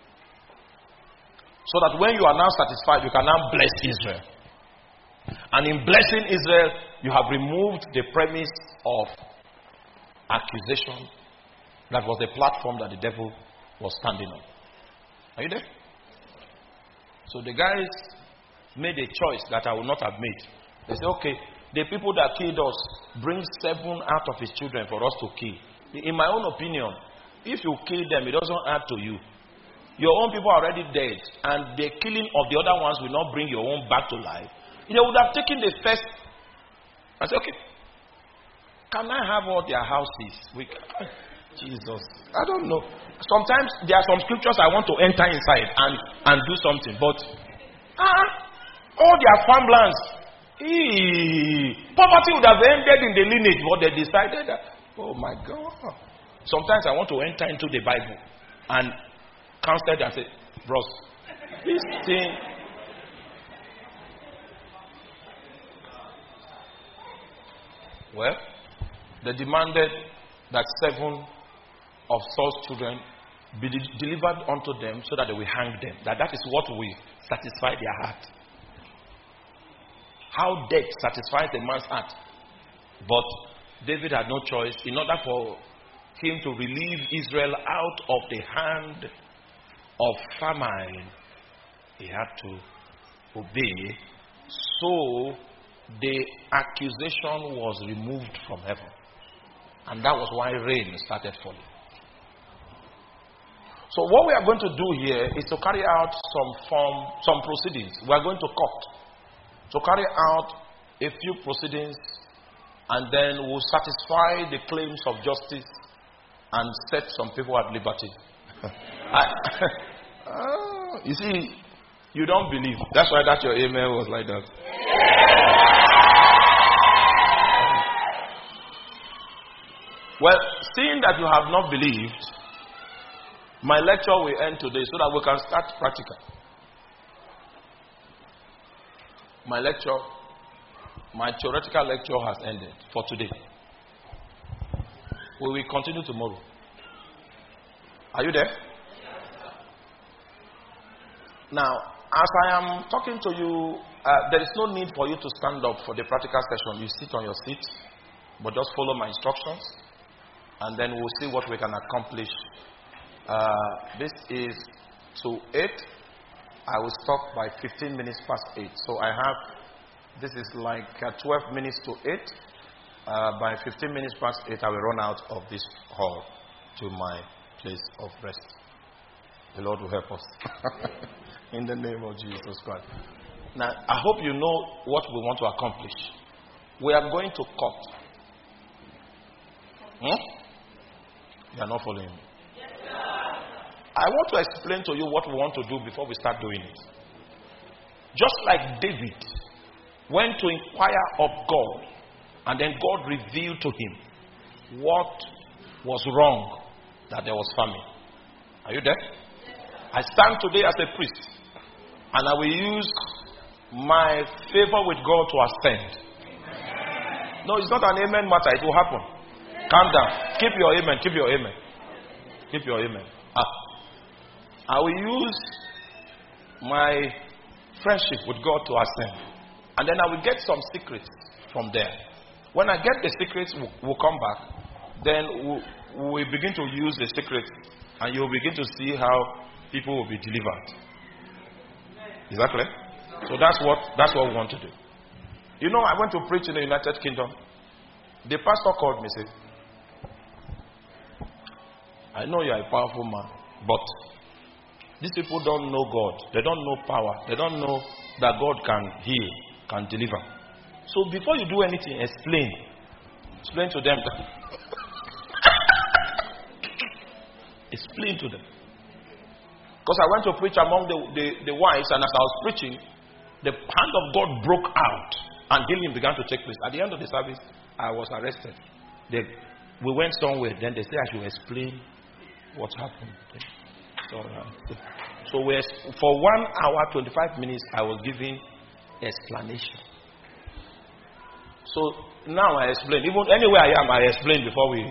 So that when you are now satisfied, you can now bless Israel. And in blessing Israel, you have removed the premise of accusation that was the platform that the devil was standing on. Are you there? So the guys made a choice that I would not have made. They said, okay, the people that killed us, bring 7 out of his children for us to kill. In my own opinion, if you kill them, it doesn't add to you. Your own people are already dead, and the killing of the other ones will not bring your own back to life. They would have taken the first. I said, okay, can I have all their houses? Jesus, I don't know. Sometimes there are some scriptures I want to enter inside and do something, but all their farmlands, poverty would have ended in the lineage, but they decided that, oh my God. Sometimes I want to enter into the Bible and counsel and say, bros, this thing. Well, they demanded that 7 of Saul's children be delivered unto them so that they will hang them. That is what will satisfy their heart. How death satisfies a man's heart. But David had no choice. In order for him to relieve Israel out of the hand of famine, he had to obey. So the accusation was removed from heaven. And that was why rain started falling. So what we are going to do here is to carry out some proceedings. We are going to court to carry out a few proceedings, and then we'll satisfy the claims of justice and set some people at liberty. You see, you don't believe. That's why that your amen was like that. Well, seeing that you have not believed, my lecture will end today so that we can start practical. My theoretical lecture has ended for today. We will continue tomorrow. Are you there? Now, as I am talking to you, there is no need for you to stand up for the practical session. You sit on your seat, but just follow my instructions, and then we'll see what we can accomplish. This is to 8. I will stop by 15 minutes past 8. So I have, this is like 12 minutes to 8. By 15 minutes past 8, I will run out of this hall to my place of rest. The Lord will help us. In the name of Jesus Christ. Now, I hope you know what we want to accomplish. We are going to court. You are not following me. I want to explain to you what we want to do before we start doing it. Just like David went to inquire of God, and then God revealed to him what was wrong, that there was famine. Are you there? I stand today as a priest, and I will use my favor with God to ascend. No, it's not an amen matter. It will happen. Calm down. Keep your amen. Keep your amen. Keep your amen. I will use my friendship with God to ascend. And then I will get some secrets from there. When I get the secrets, we'll come back. Then we'll begin to use the secrets. And you'll begin to see how people will be delivered. Is that clear? So that's what we want to do. You know, I went to preach in the United Kingdom. The pastor called me and said, I know you are a powerful man, but these people don't know God. They don't know power. They don't know that God can heal, can deliver. So before you do anything, explain to them. Explain to them. Because I went to preach among the wives, and as I was preaching, the hand of God broke out, and healing began to take place. At the end of the service, I was arrested. We went somewhere. Then they said I should explain what happened. So for 1 hour, 25 minutes, I was giving explanation. So now I explain. Even anywhere I am, I explain before we.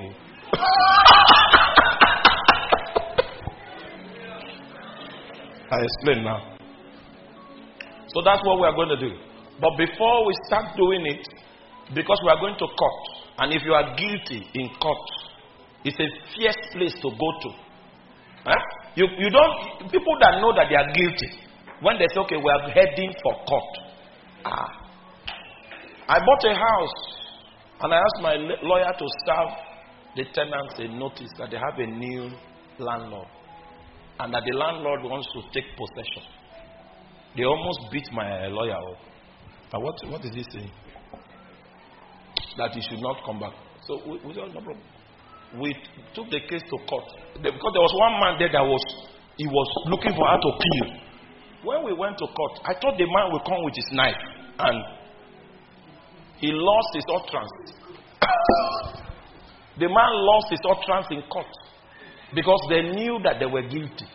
I explain now. So that's what we are going to do. But before we start doing it, because we are going to court, and if you are guilty in court, it's a fierce place to go to. Huh? You don't, people that know that they are guilty, when they say, okay, we are heading for court. I bought a house, and I asked my lawyer to serve the tenants a notice that they have a new landlord, and that the landlord wants to take possession. They almost beat my lawyer up. And what is he saying? That he should not come back. So we said, no problem. We took the case to court. Because there was one man there that was looking for how to kill. When we went to court, I thought the man would come with his knife. And he lost his utterance. The man lost his utterance in court. Because they knew that they were guilty.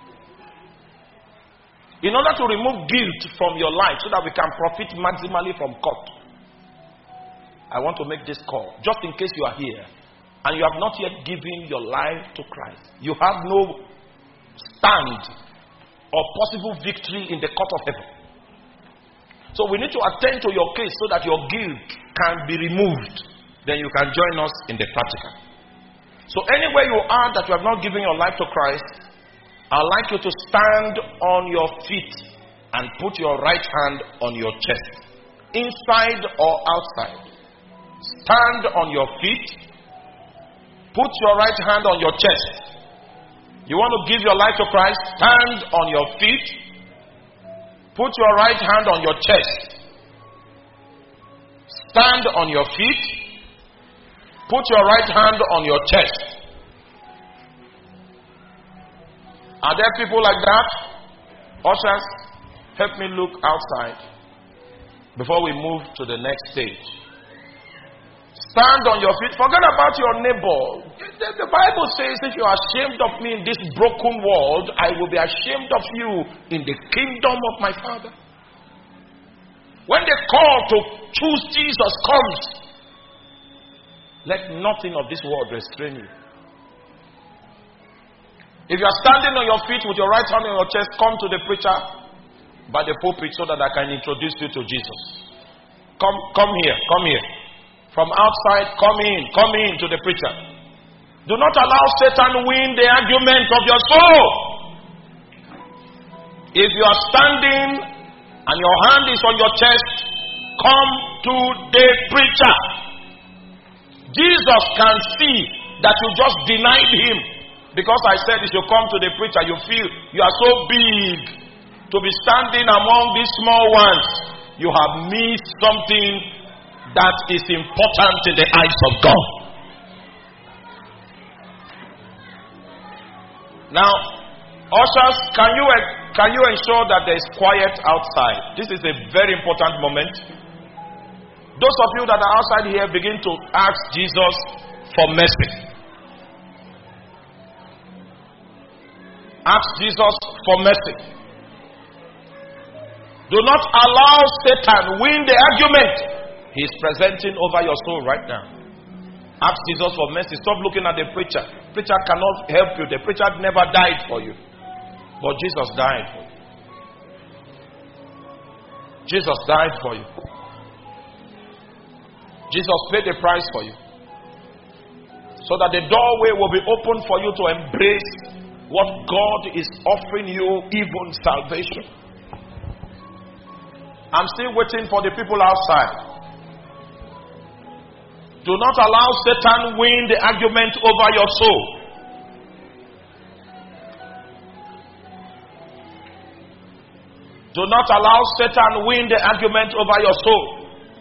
In order to remove guilt from your life so that we can profit maximally from court, I want to make this call. Just in case you are here and you have not yet given your life to Christ, you have no stand or possible victory in the court of heaven. So we need to attend to your case so that your guilt can be removed. Then you can join us in the practical. So anywhere you are that you have not given your life to Christ, I'd like you to stand on your feet and put your right hand on your chest, inside or outside. Stand on your feet, put your right hand on your chest. You want to give your life to Christ? Stand on your feet. Put your right hand on your chest. Stand on your feet. Put your right hand on your chest. Are there people like that? Ushers, help me look outside before we move to the next stage. Stand on your feet. Forget about your neighbor. The Bible says, if you are ashamed of me in this broken world, I will be ashamed of you in the kingdom of my Father. When the call to choose Jesus comes, let nothing of this world restrain you. If you are standing on your feet with your right hand on your chest, come to the preacher by the pulpit so that I can introduce you to Jesus. Come here. From outside, come in to the preacher. Do not allow Satan win the argument of your soul. If you are standing and your hand is on your chest, come to the preacher. Jesus can see that you just denied him. Because I said if you come to the preacher, you feel you are so big to be standing among these small ones. You have missed something that is important in the eyes of God. Now, ushers, can you ensure that there is quiet outside? This is a very important moment. Those of you that are outside here, begin to ask Jesus for mercy. Ask Jesus for mercy. Do not allow Satan win the argument. He is presenting over your soul right now. Ask Jesus for mercy. Stop looking at the preacher. Preacher cannot help you. The preacher never died for you. But Jesus died for you. Jesus died for you. Jesus paid the price for you. So that the doorway will be open for you to embrace what God is offering you, even salvation. I'm still waiting for the people outside. Do not allow Satan win the argument over your soul. Do not allow Satan win the argument over your soul.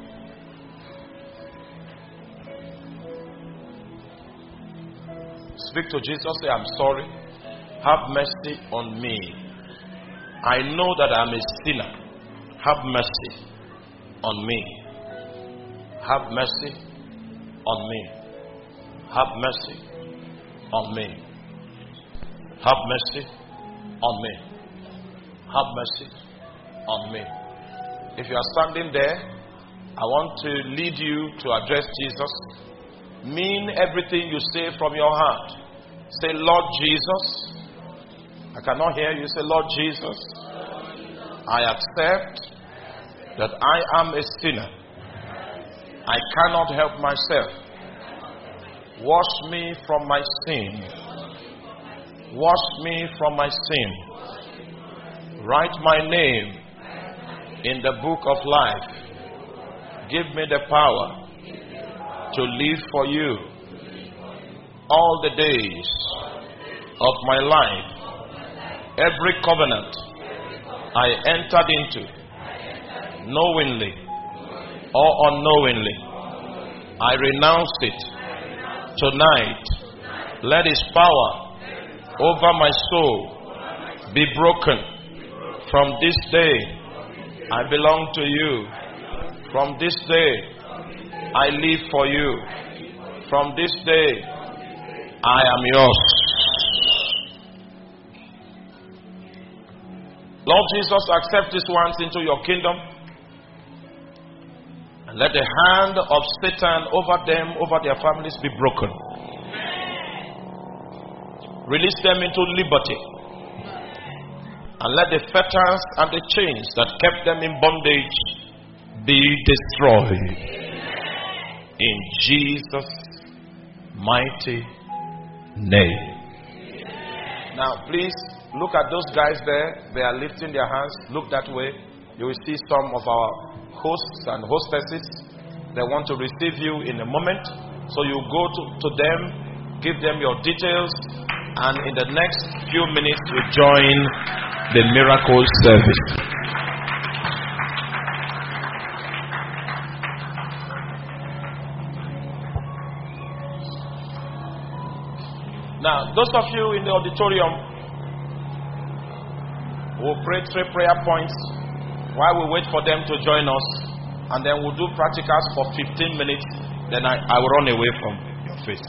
Speak to Jesus. Say, I'm sorry. Have mercy on me. I know that I'm a sinner. Have mercy on me. Have mercy on me. Have mercy on me. Have mercy on me. Have mercy on me. If you are standing there, I want to lead you to address Jesus. Mean everything you say from your heart. Say, Lord Jesus. I cannot hear you. Say, Lord Jesus, I accept that I am a sinner. I cannot help myself. Wash me from my sin. Wash me from my sin. Write my name in the book of life. Give me the power to live for you all the days of my life. Every covenant I entered into, knowingly or unknowingly, I renounce it tonight. Let His power over my soul be broken. From this day, I belong to you. From this day, I live for you. From this day, I am yours. Lord Jesus, accept these ones into your kingdom. And let the hand of Satan over them, over their families be broken. Release them into liberty. And let the fetters and the chains that kept them in bondage be destroyed. In Jesus' mighty name. Now please look at those guys there. They are lifting their hands. Look that way. You will see some of our hosts and hostesses. They want to receive you in a moment. So you go to them, give them your details, And in the next few minutes, we join the miracle service. Now, those of you in the auditorium will pray 3 prayer points while we wait for them to join us, and then we'll do practicals for 15 minutes. Then I will run away from your face.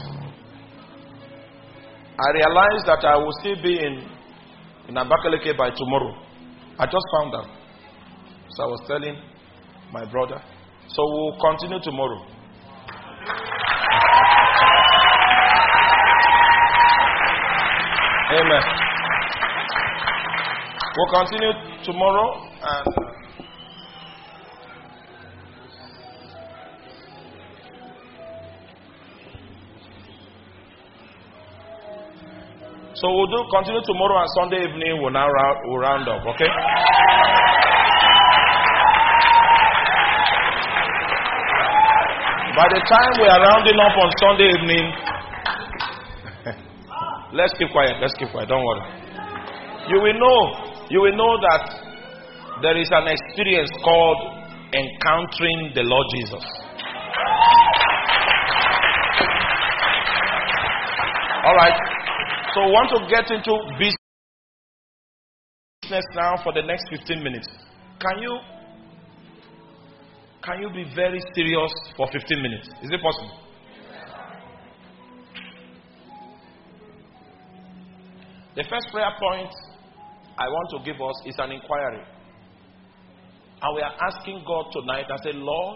I realized that I will still be in Abakaliki by tomorrow. I just found out. So I was telling my brother. So we'll continue tomorrow. Amen. We'll continue tomorrow. And so we'll continue tomorrow, and Sunday evening we'll round up, okay? By the time we are rounding up on Sunday evening, let's keep quiet, don't worry. You will know that there is an experience called encountering the Lord Jesus. All right. So we want to get into business now for the next 15 minutes. Can you be very serious for 15 minutes? Is it possible? The first prayer point I want to give us is an inquiry. And we are asking God tonight, I say, Lord,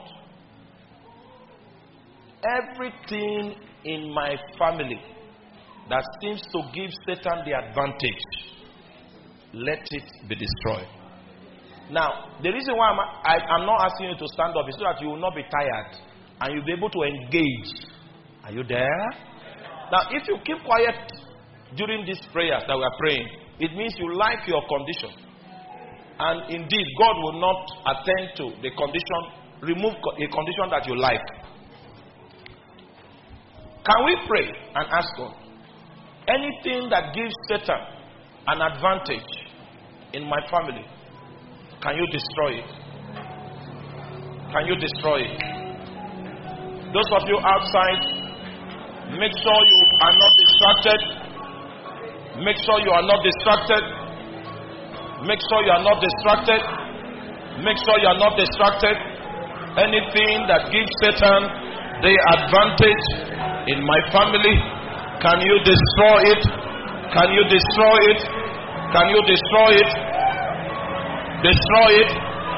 everything in my family that seems to give Satan the advantage, let it be destroyed. Now, the reason why I'm not asking you to stand up is so that you will not be tired and you'll be able to engage. Are you there? Now, if you keep quiet during these prayers that we are praying, it means you like your condition. And indeed, God will not attend to the condition, remove a condition that you like. Can we pray and ask God, anything that gives Satan an advantage in my family, can you destroy it? Can you destroy it? Those of you outside, make sure you are not distracted. Make sure you are not distracted. Make sure you are not distracted. Make sure you are not distracted. Anything that gives Satan the advantage in my family, can you destroy it? Can you destroy it? Can you destroy it? Destroy it.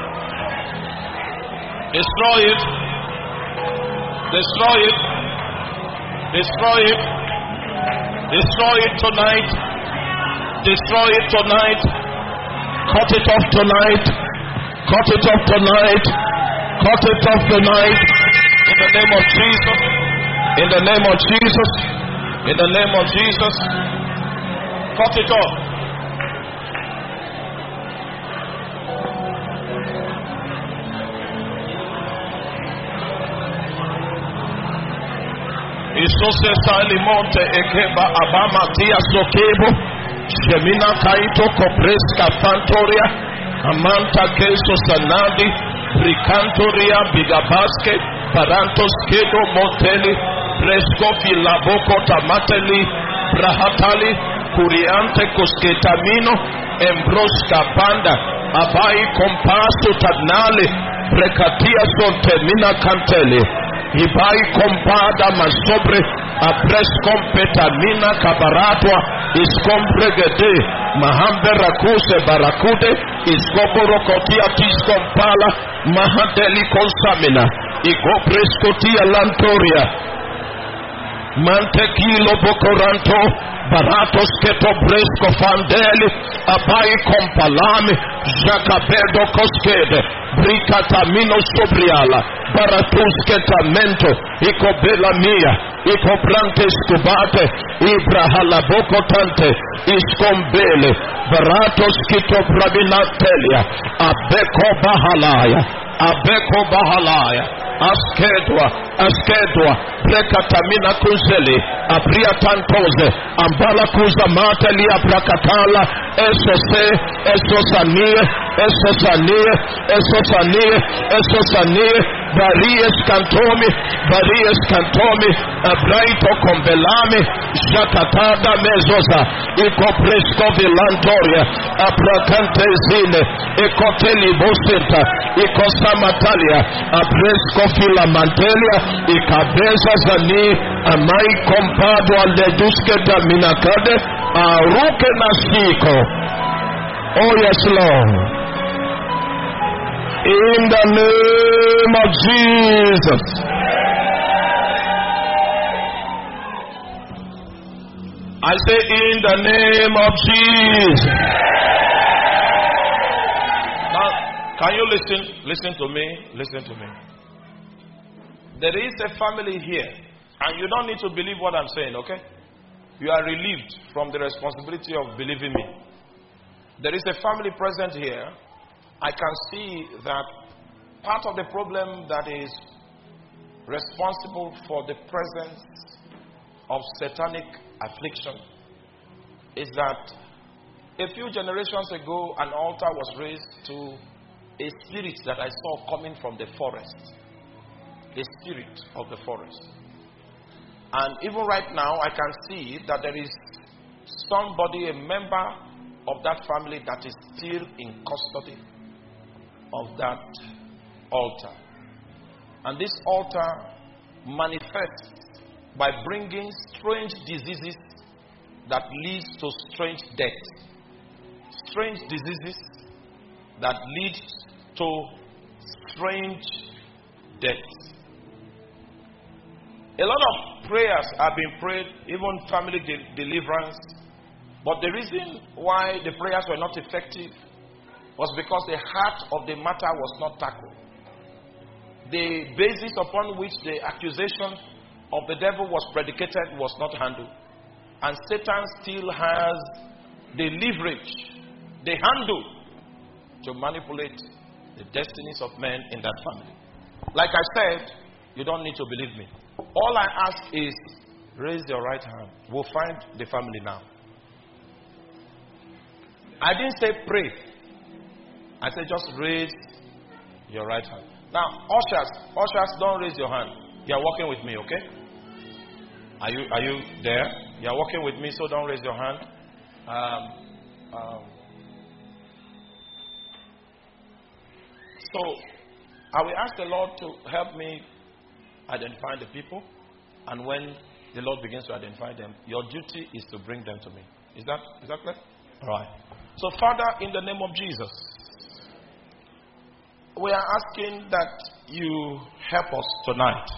Destroy it. Destroy it. Destroy it. Destroy it tonight. Destroy it tonight. Cut it off tonight. Cut it off tonight. Cut it off tonight. In the name of Jesus. In the name of Jesus. In the name of Jesus. Cut it off. Isose Salimonte Ekeba Abama Tia Sokebo Shemina Kaito Kopreska Fantoria Amanta Keso Sanadi Ricantoria Bigabaske Parantos Kedo Moteli Presco Filaboko Tamateli Brahatali Curiante Cosketamino Embrosca Panda Abai Compasso Tadnale Precatia Sontemina Cantele Ibai Compada Masobre Apres Competamina Cabaratwa Iscombregede Mahambe Rakuse Barakude Iscoborocotia Tiscompala Mahadeli Consamina Igoprescotia Lantoria Mantequilo Bocoranto Baratos Keto Bresco Fandeli Abai Compalame Jacaberdo Cosquede Bricatamino Sobriala Baratus Ketamento Icobela Mia Icobrante Scubate Ibrahala Bocotante Iscombele Baratos Kito Brabinatelia Abeco Bahalaya Askedwa askedwa brekatamina kuzeli abria tantoze ambala kuza matelia brakatala esose esosanie esosanie esosanie esosanie Barias cantomi, abraito combelame, jacatada mezosa, icopresco vilantoria, abracantezine, ecoteli bocenta, icosamatalia, apresco filamantelia, e cabeça zani, amai compado aledusqueta minacade, aruque nasico. Oh yes, Lord. In the name of Jesus. I say in the name of Jesus. Now, can you listen to me? Listen to me. There is a family here, and you don't need to believe what I'm saying, okay? You are relieved from the responsibility of believing me. There is a family present here. I can see that part of the problem that is responsible for the presence of satanic affliction is that a few generations ago an altar was raised to a spirit that I saw coming from the forest. A spirit of the forest. And even right now I can see that there is somebody, a member of that family, that is still in custody of that altar. And this altar manifests by bringing strange diseases that leads to strange death. Strange diseases that lead to strange death. A lot of prayers have been prayed, even family deliverance. But the reason why the prayers were not effective was because the heart of the matter was not tackled. The basis upon which the accusation of the devil was predicated was not handled. And Satan still has the leverage, the handle to manipulate the destinies of men in that family. Like I said, you don't need to believe me. All I ask is raise your right hand. We'll find the family now. I didn't say pray. I said just raise your right hand. Now, ushers, don't raise your hand. You are walking with me, okay? Are you there? You are walking with me, so don't raise your hand. So, I will ask the Lord to help me identify the people, and when the Lord begins to identify them, your duty is to bring them to me. Is that clear? All right. So, Father, in the name of Jesus, we are asking that you help us tonight.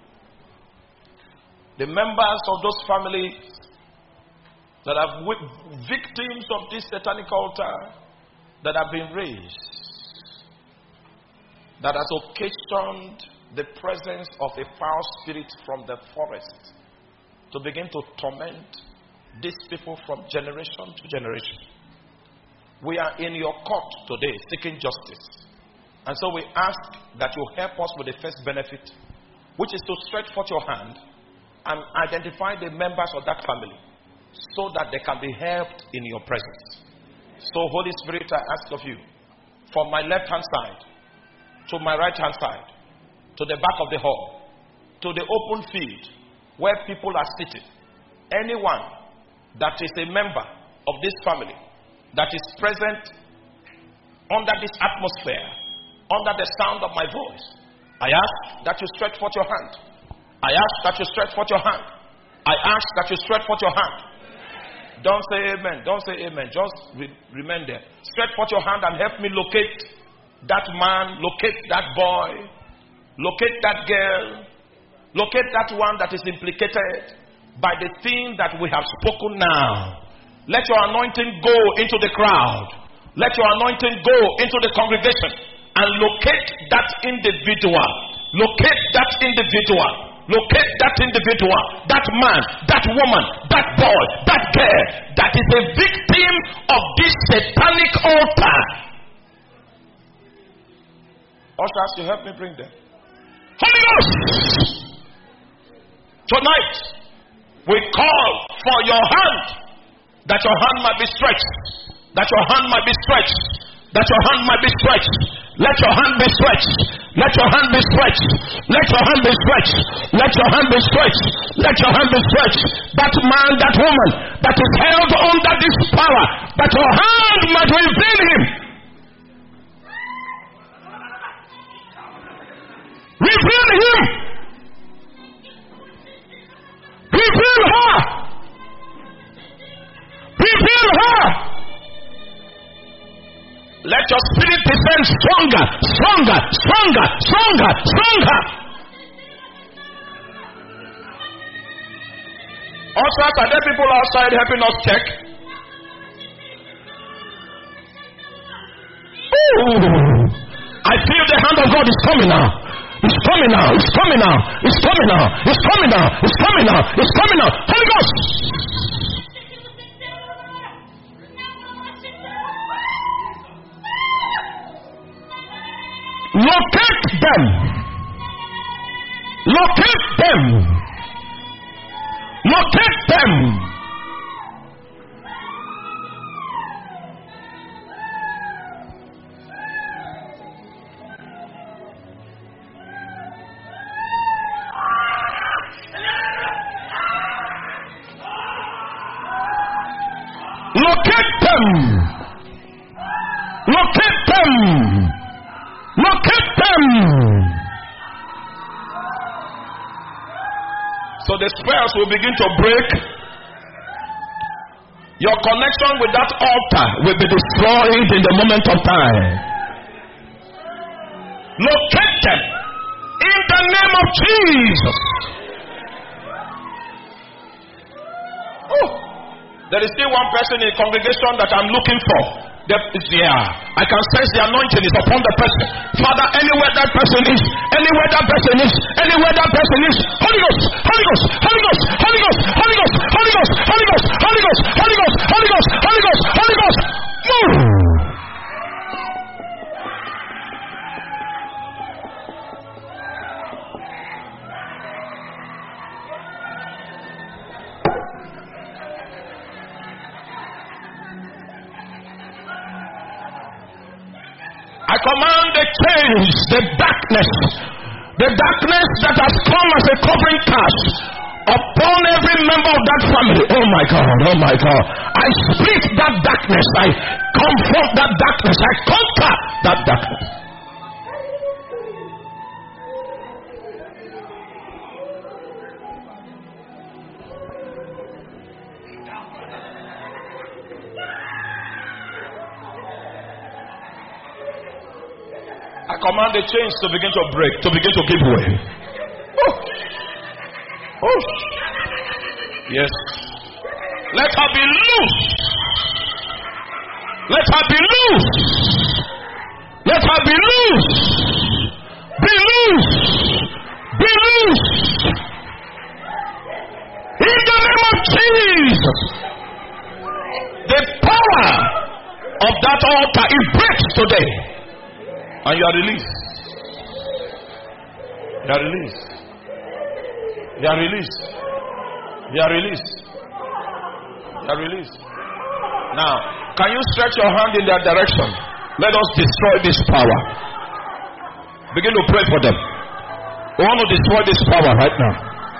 The members of those families that are victims of this satanic altar that have been raised, that has occasioned the presence of a foul spirit from the forest to begin to torment these people from generation to generation. We are in your court today seeking justice. And so we ask that you help us with the first benefit, which is to stretch forth your hand and identify the members of that family so that they can be helped in your presence. So Holy Spirit, I ask of you, from my left hand side to my right hand side, to the back of the hall, to the open field where people are sitting, anyone that is a member of this family that is present under this atmosphere, under the sound of my voice, I ask that you stretch forth your hand. I ask that you stretch forth your hand. I ask that you stretch forth your hand. Don't say amen. Don't say amen. Just remain there. Stretch forth your hand and help me locate that man, locate that boy, locate that girl, locate that one that is implicated by the thing that we have spoken now. Let your anointing go into the crowd. Let your anointing go into the congregation and locate that individual. Locate that individual. Locate that individual, that man, that woman, that boy, that girl that is a victim of this satanic altar. Ushers, you help me bring them. Holy Ghost! Tonight, we call for your hand, that your hand might be stretched, that your hand might be stretched, that your hand might be stretched. Let your hand be stretched. Let your hand be stretched. Let your hand be stretched. Let your hand be stretched. Let your hand be stretched. That man, that woman that is held under this power, that your hand might reveal him. Reveal him. Reveal her. Reveal her. Let your spirit descend stronger, stronger, stronger, stronger, stronger. Also, are there people outside helping us check? Ooh, I feel the hand of God is coming now. It's coming now. It's coming now. It's coming now. It's coming now. It's coming now. It's coming now. Holy Ghost. Locate them. Locate them. Locate them. Locate them. Locate them. Locate them. So the spells will begin to break. Your connection with that altar will be destroyed in the moment of time. Locate them in the name of Jesus. Oh, there is still one person in the congregation that I'm looking for. I can sense the anointing is upon the person. Father, anywhere that person is, anywhere that person is, anywhere that person is, Holy Ghost, Holy Ghost, Holy Ghost, Holy Ghost, Holy Ghost, Holy Ghost, Holy Ghost, Holy Ghost, Holy Ghost, Holy Ghost, Holy Ghost, Holy Ghost, move. I command the change, the darkness that has come as a covering cast upon every member of that family. Oh my God, oh my God. I split that darkness. I confront that darkness. I conquer that darkness. I command the chains to begin to break, to begin to give way. Oh. Oh. Yes. Let her be loose. Let her be loose. Let her be loose. Be loose. Be loose. In the name of Jesus. The power of that altar, it breaks today. And you are released. You are released. You are released. You are released. You are released. Now, can you stretch your hand in that direction? Let us destroy this power. Begin to pray for them. We want to destroy this power right now.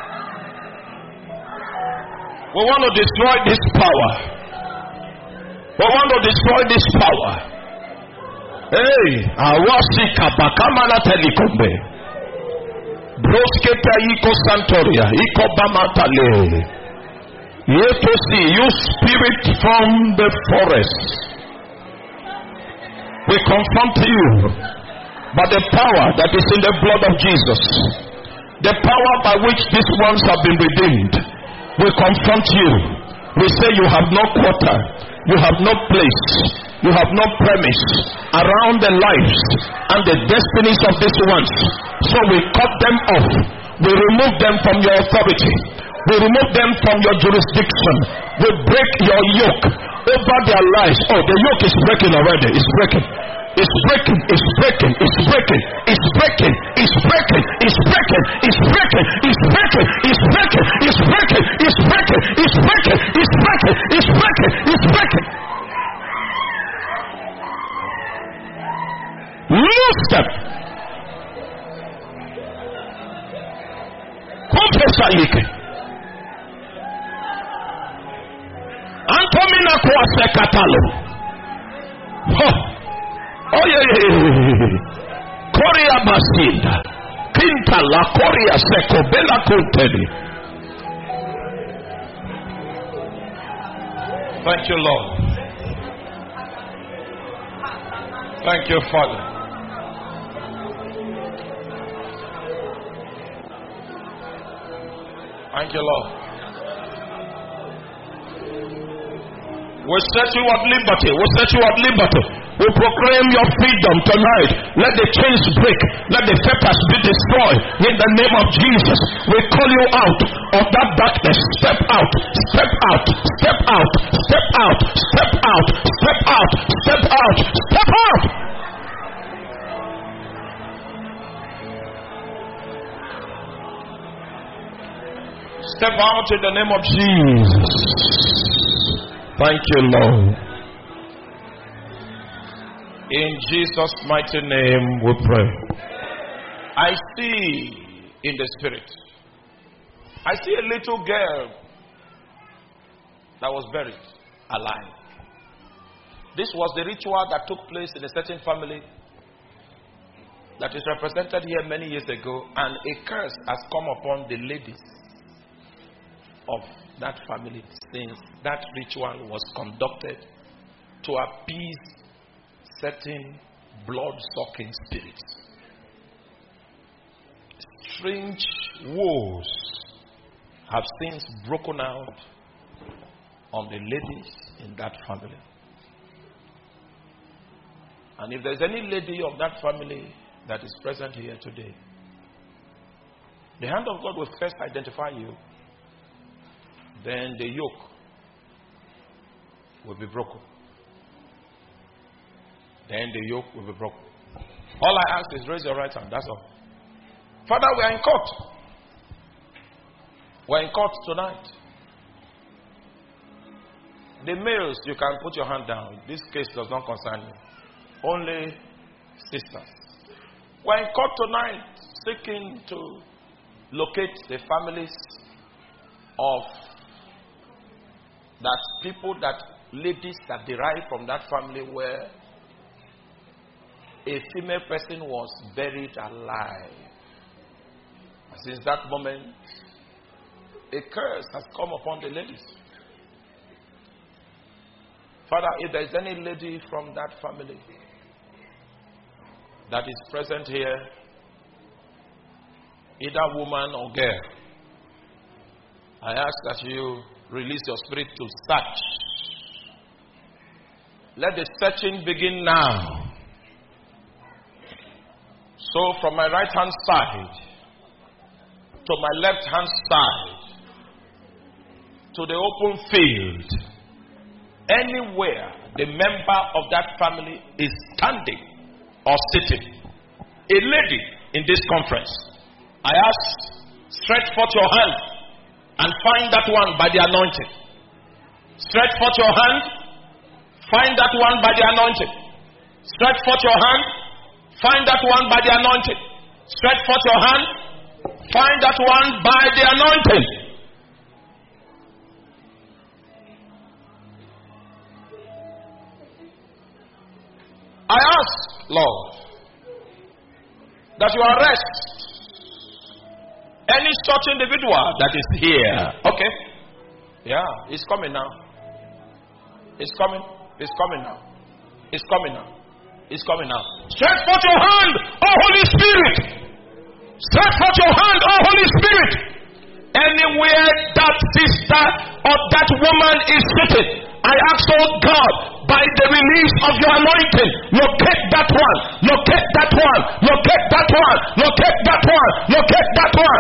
We want to destroy this power. We want to destroy this power. Hey, awasika bakamana telekombe. Brosketa iko santoria, iko bamatale. Yet to see you spirit from the forest. We confront you by the power that is in the blood of Jesus. The power by which these ones have been redeemed. We confront you. We say you have no quarter. You have no place. You have no premise around the lives and the destinies of these ones. So we cut them off. We remove them from your authority. We remove them from your jurisdiction. We break your yoke over their lives. Oh, the yoke is breaking already. It's breaking. It's breaking, it's breaking, it's breaking, it's breaking, it's breaking, it's breaking, it's breaking, it's breaking, it's breaking, it's breaking, it's breaking, it's breaking, it's breaking, it's breaking, it's breaking. Loose them. Confessalik. Antomina Kwase Katalo. Oh yeah. Korea Basinda. Quinta la Korea Seko Bella Conteni. Thank you, Lord. Thank you, Father. Thank you, Lord. We set you at liberty. We set you at liberty. We proclaim your freedom tonight. Let the chains break. Let the fetters be destroyed. In the name of Jesus, we call you out of that darkness. Step out. Step out. Step out. Step out. Step out. Step out. Step out. Step out. Step out in the name of Jesus. Thank you, Lord. In Jesus' mighty name we pray. I see in the spirit. I see a little girl that was buried alive. This was the ritual that took place in a certain family that is represented here many years ago, and a curse has come upon the ladies of that family since that ritual was conducted to appease certain blood-sucking spirits. Strange woes have since broken out on the ladies in that family. And if there's any lady of that family that is present here today, the hand of God will first identify you. Then the yoke will be broken. Then the yoke will be broken. All I ask is raise your right hand. That's all. Father, we are in court. We are in court tonight. The males, you can put your hand down. This case does not concern you. Only sisters. We are in court tonight seeking to locate the families of that people, that ladies that derive from that family where a female person was buried alive. Since that moment, a curse has come upon the ladies. Father, if there is any lady from that family that is present here, either woman or girl, I ask that you release your spirit to search. Let the searching begin now. So from my right hand side to my left hand side to the open field, anywhere the member of that family is standing or sitting, a lady in this conference, I ask, stretch forth your hand and find that one by the anointing. Stretch forth your hand, find that one by the anointing. Stretch forth your hand, find that one by the anointing. Stretch forth your hand, find that one by the anointing. I ask, Lord, that you arrest any such individual that is here. Okay. Yeah, it's coming now. It's coming. It's coming now. It's coming now. It's coming now. Stretch forth your hand, O Holy Spirit. Stretch forth your hand, O Holy Spirit. Anywhere that sister or that woman is sitting, I ask, oh God, by the release of your anointing, locate that one, locate that one, locate that one, locate that one, locate that one.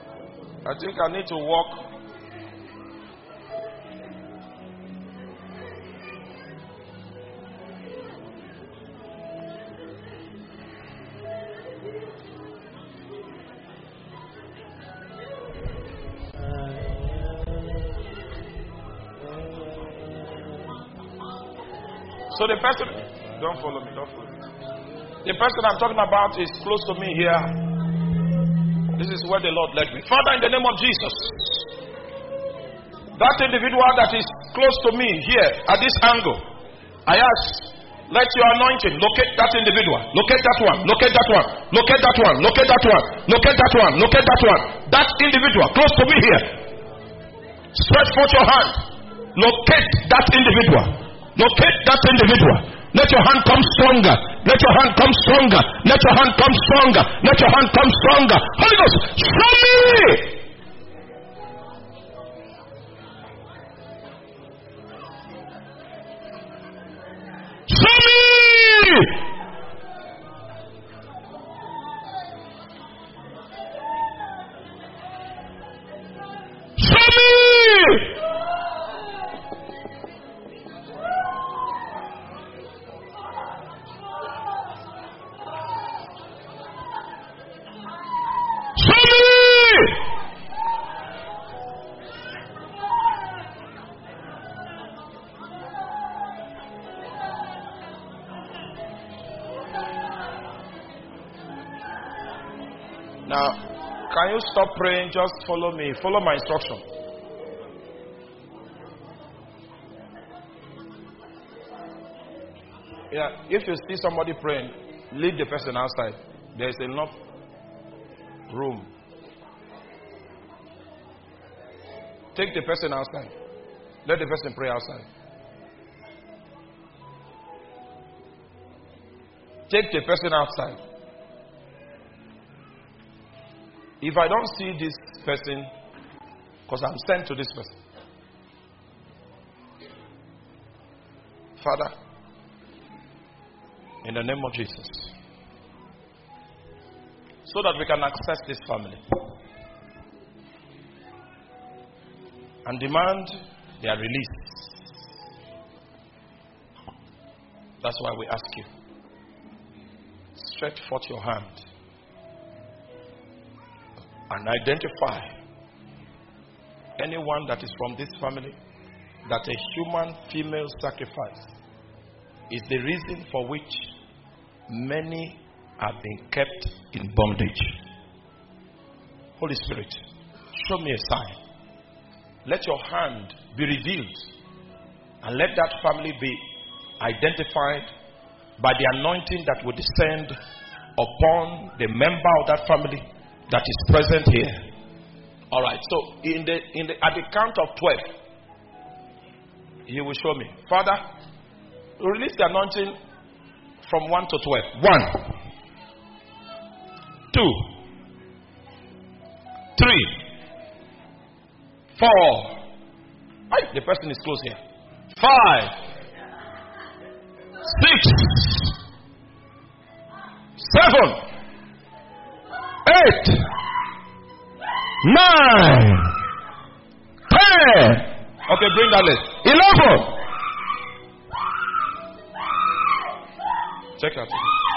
I think I need to walk So the person, don't follow me. The person I'm talking about is close to me here. This is where the Lord led me. Father, in the name of Jesus, that individual that is close to me here at this angle, I ask, let your anointing locate that individual. Locate that one. Locate that one. Locate that one. Locate that one. Locate that one. Locate that one. That individual close to me here. Stretch forth your hand. Locate that individual. Locate that individual. Let your hand come stronger. Let your hand come stronger. Let your hand come stronger. Let your hand come stronger. Holy Ghost, show me. Show me. Show me. Now, can you stop praying? Just follow me. Follow my instruction. Yeah, if you see somebody praying, leave the person outside. There is enough room. Take the person outside. Let the person pray outside. Take the person outside. If I don't see this person, because I'm sent to this person, Father, in the name of Jesus, so that we can access this family and demand their release. That's why we ask you, stretch forth your hand and identify anyone that is from this family that a human female sacrifice is the reason for which many have been kept in bondage. Holy Spirit, show me a sign. Let your hand be revealed and let that family be identified by the anointing that will descend upon the member of that family that is present here. All right. So at the count of 12, he will show me. Father, release the anointing from 1 to 12. 1, 2, 3, 4. The person is close here. 5, 6, 7, 8, 9, 10. Okay, bring that list. 11. Check out.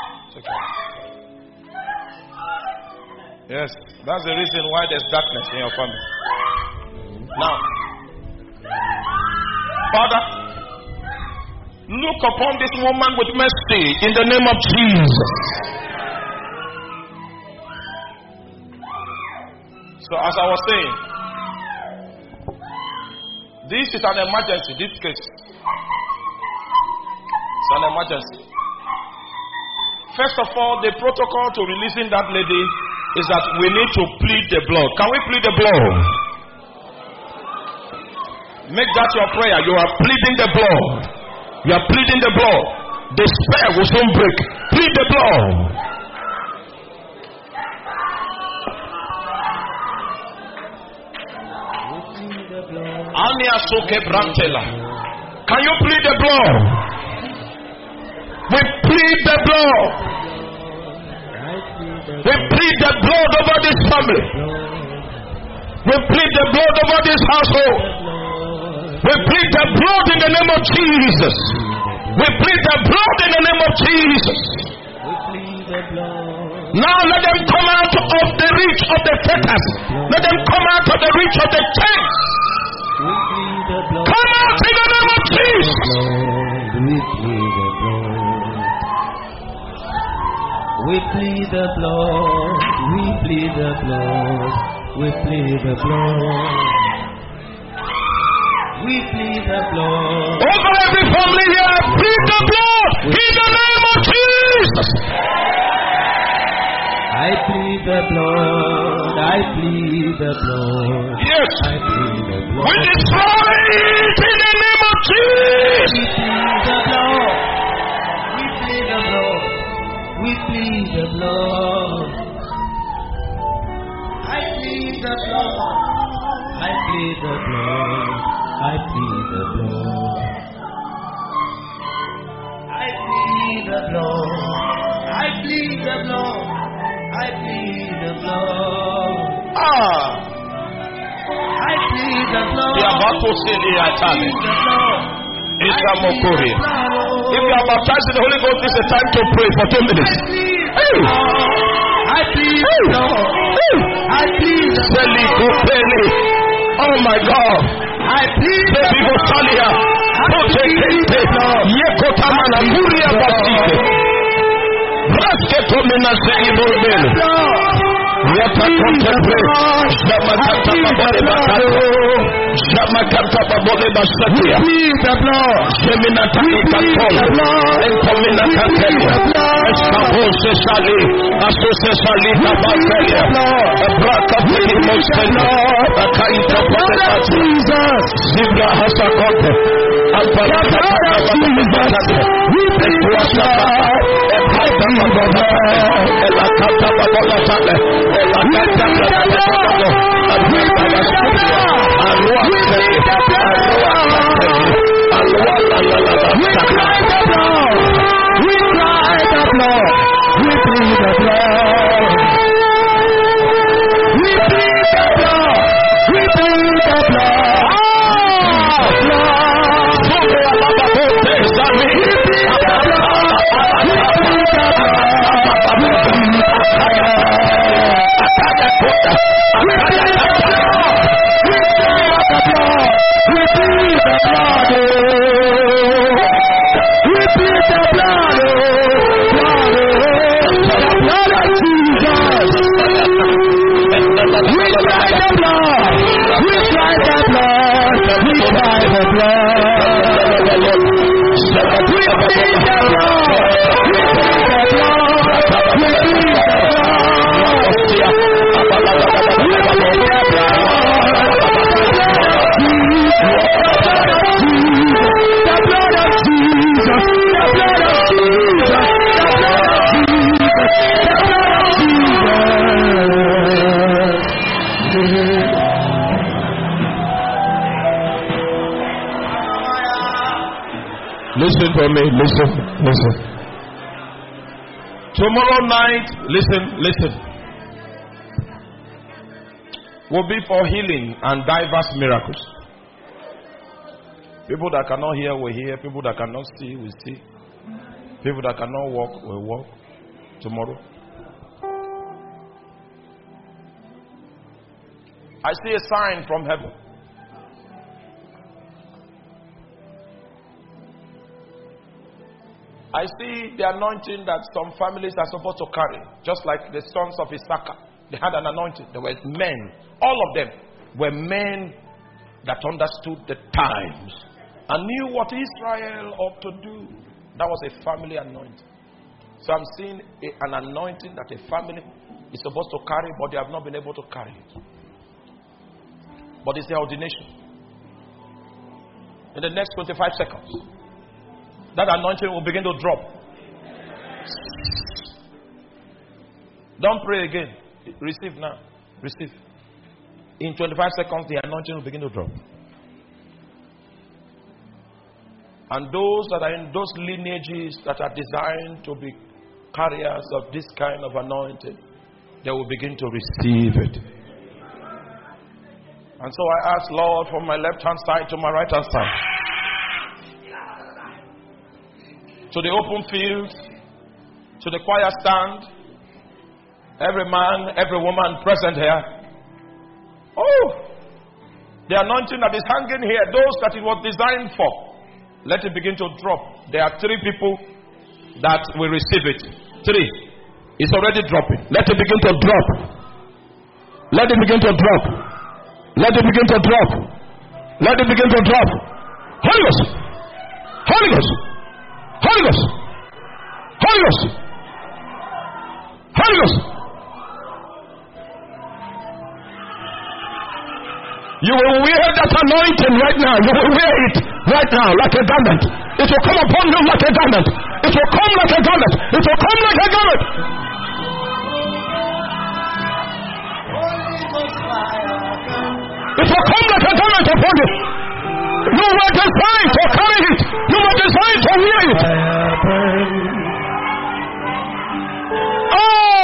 Yes, that's the reason why there's darkness in your family. Now, Father, look upon this woman with mercy in the name of Jesus. So as I was saying, this is an emergency, this case. It's an emergency. First of all, the protocol to releasing that lady is that we need to plead the blood. Can we plead the blood? Make that your prayer. You are pleading the blood. You are pleading the blood. The spell will soon break. Plead the blood. Can you plead the blood? We plead the blood. We plead the blood over this family. We plead the blood over this household. We plead the blood in the name of Jesus. We plead the blood in the name of Jesus. Now let them come out of the reach of the takers. Let them come out of the reach of the chains. Come out in the name of Jesus. plead the blood. We plead the blood. We plead the blood. We plead the blood. Over every family here, plead the blood in the name of Jesus. I plead the blood. I plead the blood. Yes. I plead the blood. We destroy it in the name of Jesus. We plead the blood. We plead the blood. We plead the blood. I plead the blood. I plead the blood. I plead the blood. I plead the blood. I plead the blood. I plead the blood. I plead the blood. If you are baptized in the Holy Ghost, this is a time to pray for 2 minutes. I plead the blood. I plead the blood. Oh my God. I plead the Listen for me, listen. Tomorrow night, listen. Will be for healing and diverse miracles. People that cannot hear will hear. People that cannot see will see. People that cannot walk will walk tomorrow. I see a sign from heaven. I see the anointing that some families are supposed to carry. Just like the sons of Issachar. They had an anointing. There were men. All of them were men that understood the times and knew what Israel ought to do. That was a family anointing. So I'm seeing an anointing that a family is supposed to carry, but they have not been able to carry it. But it's the ordination. In the next 25 seconds, that anointing will begin to drop. Don't pray again. Receive now. Receive. In 25 seconds, the anointing will begin to drop. And those that are in those lineages that are designed to be carriers of this kind of anointing, they will begin to receive it. And so I ask, Lord, from my left hand side to my right hand side, to the open field, to the choir stand, every man, every woman present here. Oh, the anointing that is hanging here, those that it was designed for, let it begin to drop. There are 3 people that will receive it. 3. It's already dropping. Let it begin to drop. Let it begin to drop. Let it begin to drop. Let it begin to drop. Holy Ghost. Holy Ghost. Holy Ghost. Holy Ghost. Holy Ghost. You will wear that anointing right now. You will wear it right now like a garment. It will come upon you like a garment. It will come like a garment. It will come like a garment. It will come like a garment upon you. You were designed to carry it. You were designed to wear it. Oh!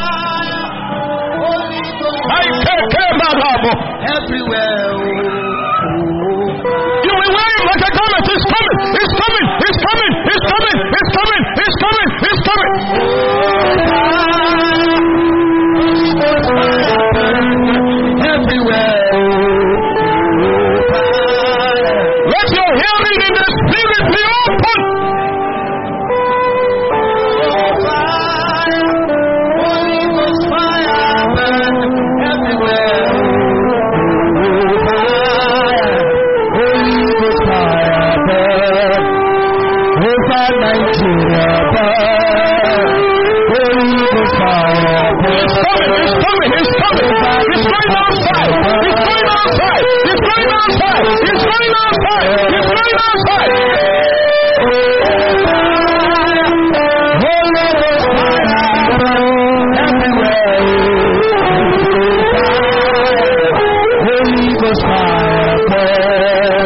I can't everywhere. You will wear it like a garment. It's coming. It's coming. It's coming. It's coming. It's coming. It's coming. It's coming. Everywhere. Let your hearing in the spirit be open. Holy Ghost fire burn everywhere. Holy Ghost fire burn over Nigeria. Holy Ghost fire burn. It's coming. It's coming. It's coming. It's going outside. It's going outside. It's going outside. It's going outside. It's going outside. Holy Ghost fire everywhere.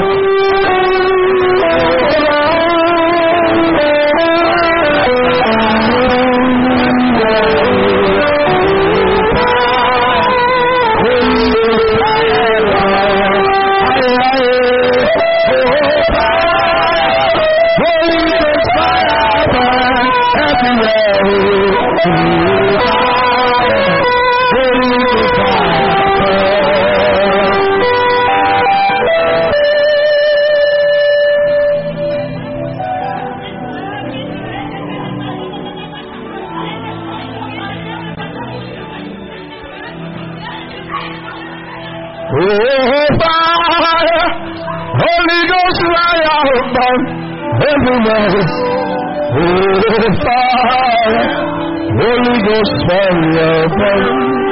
Holy Ghost fire burn everywhere. Oh fire, Holy Ghost fire burn.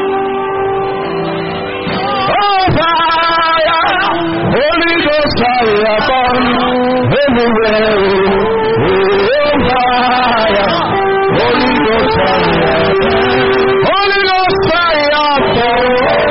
Oh fire, Holy Ghost fire burn everywhere. Oh fire, Holy Ghost fire burn. Holy Ghost fire burn.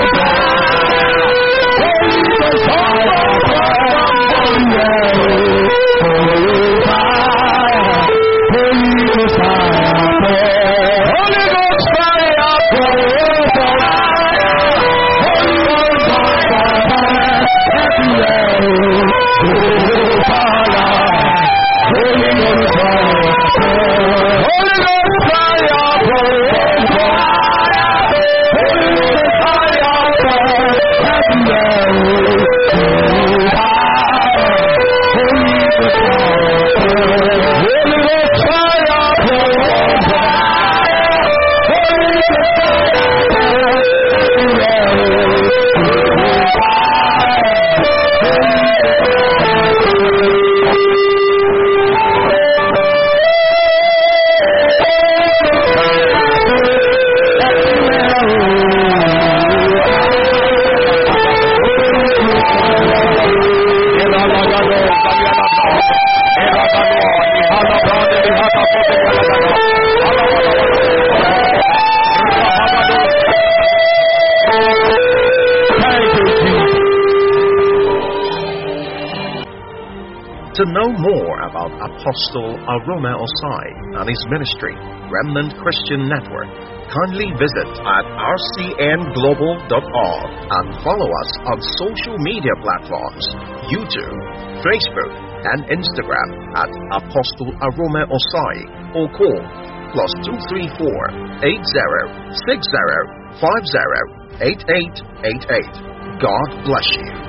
To know more about Apostle Arome Osayi and his ministry, Remnant Christian Network, kindly visit at rcnglobal.org and follow us on social media platforms, YouTube, Facebook, and Instagram at Apostle Arome Osayi, or call +234 80 60 50 8888. God bless you.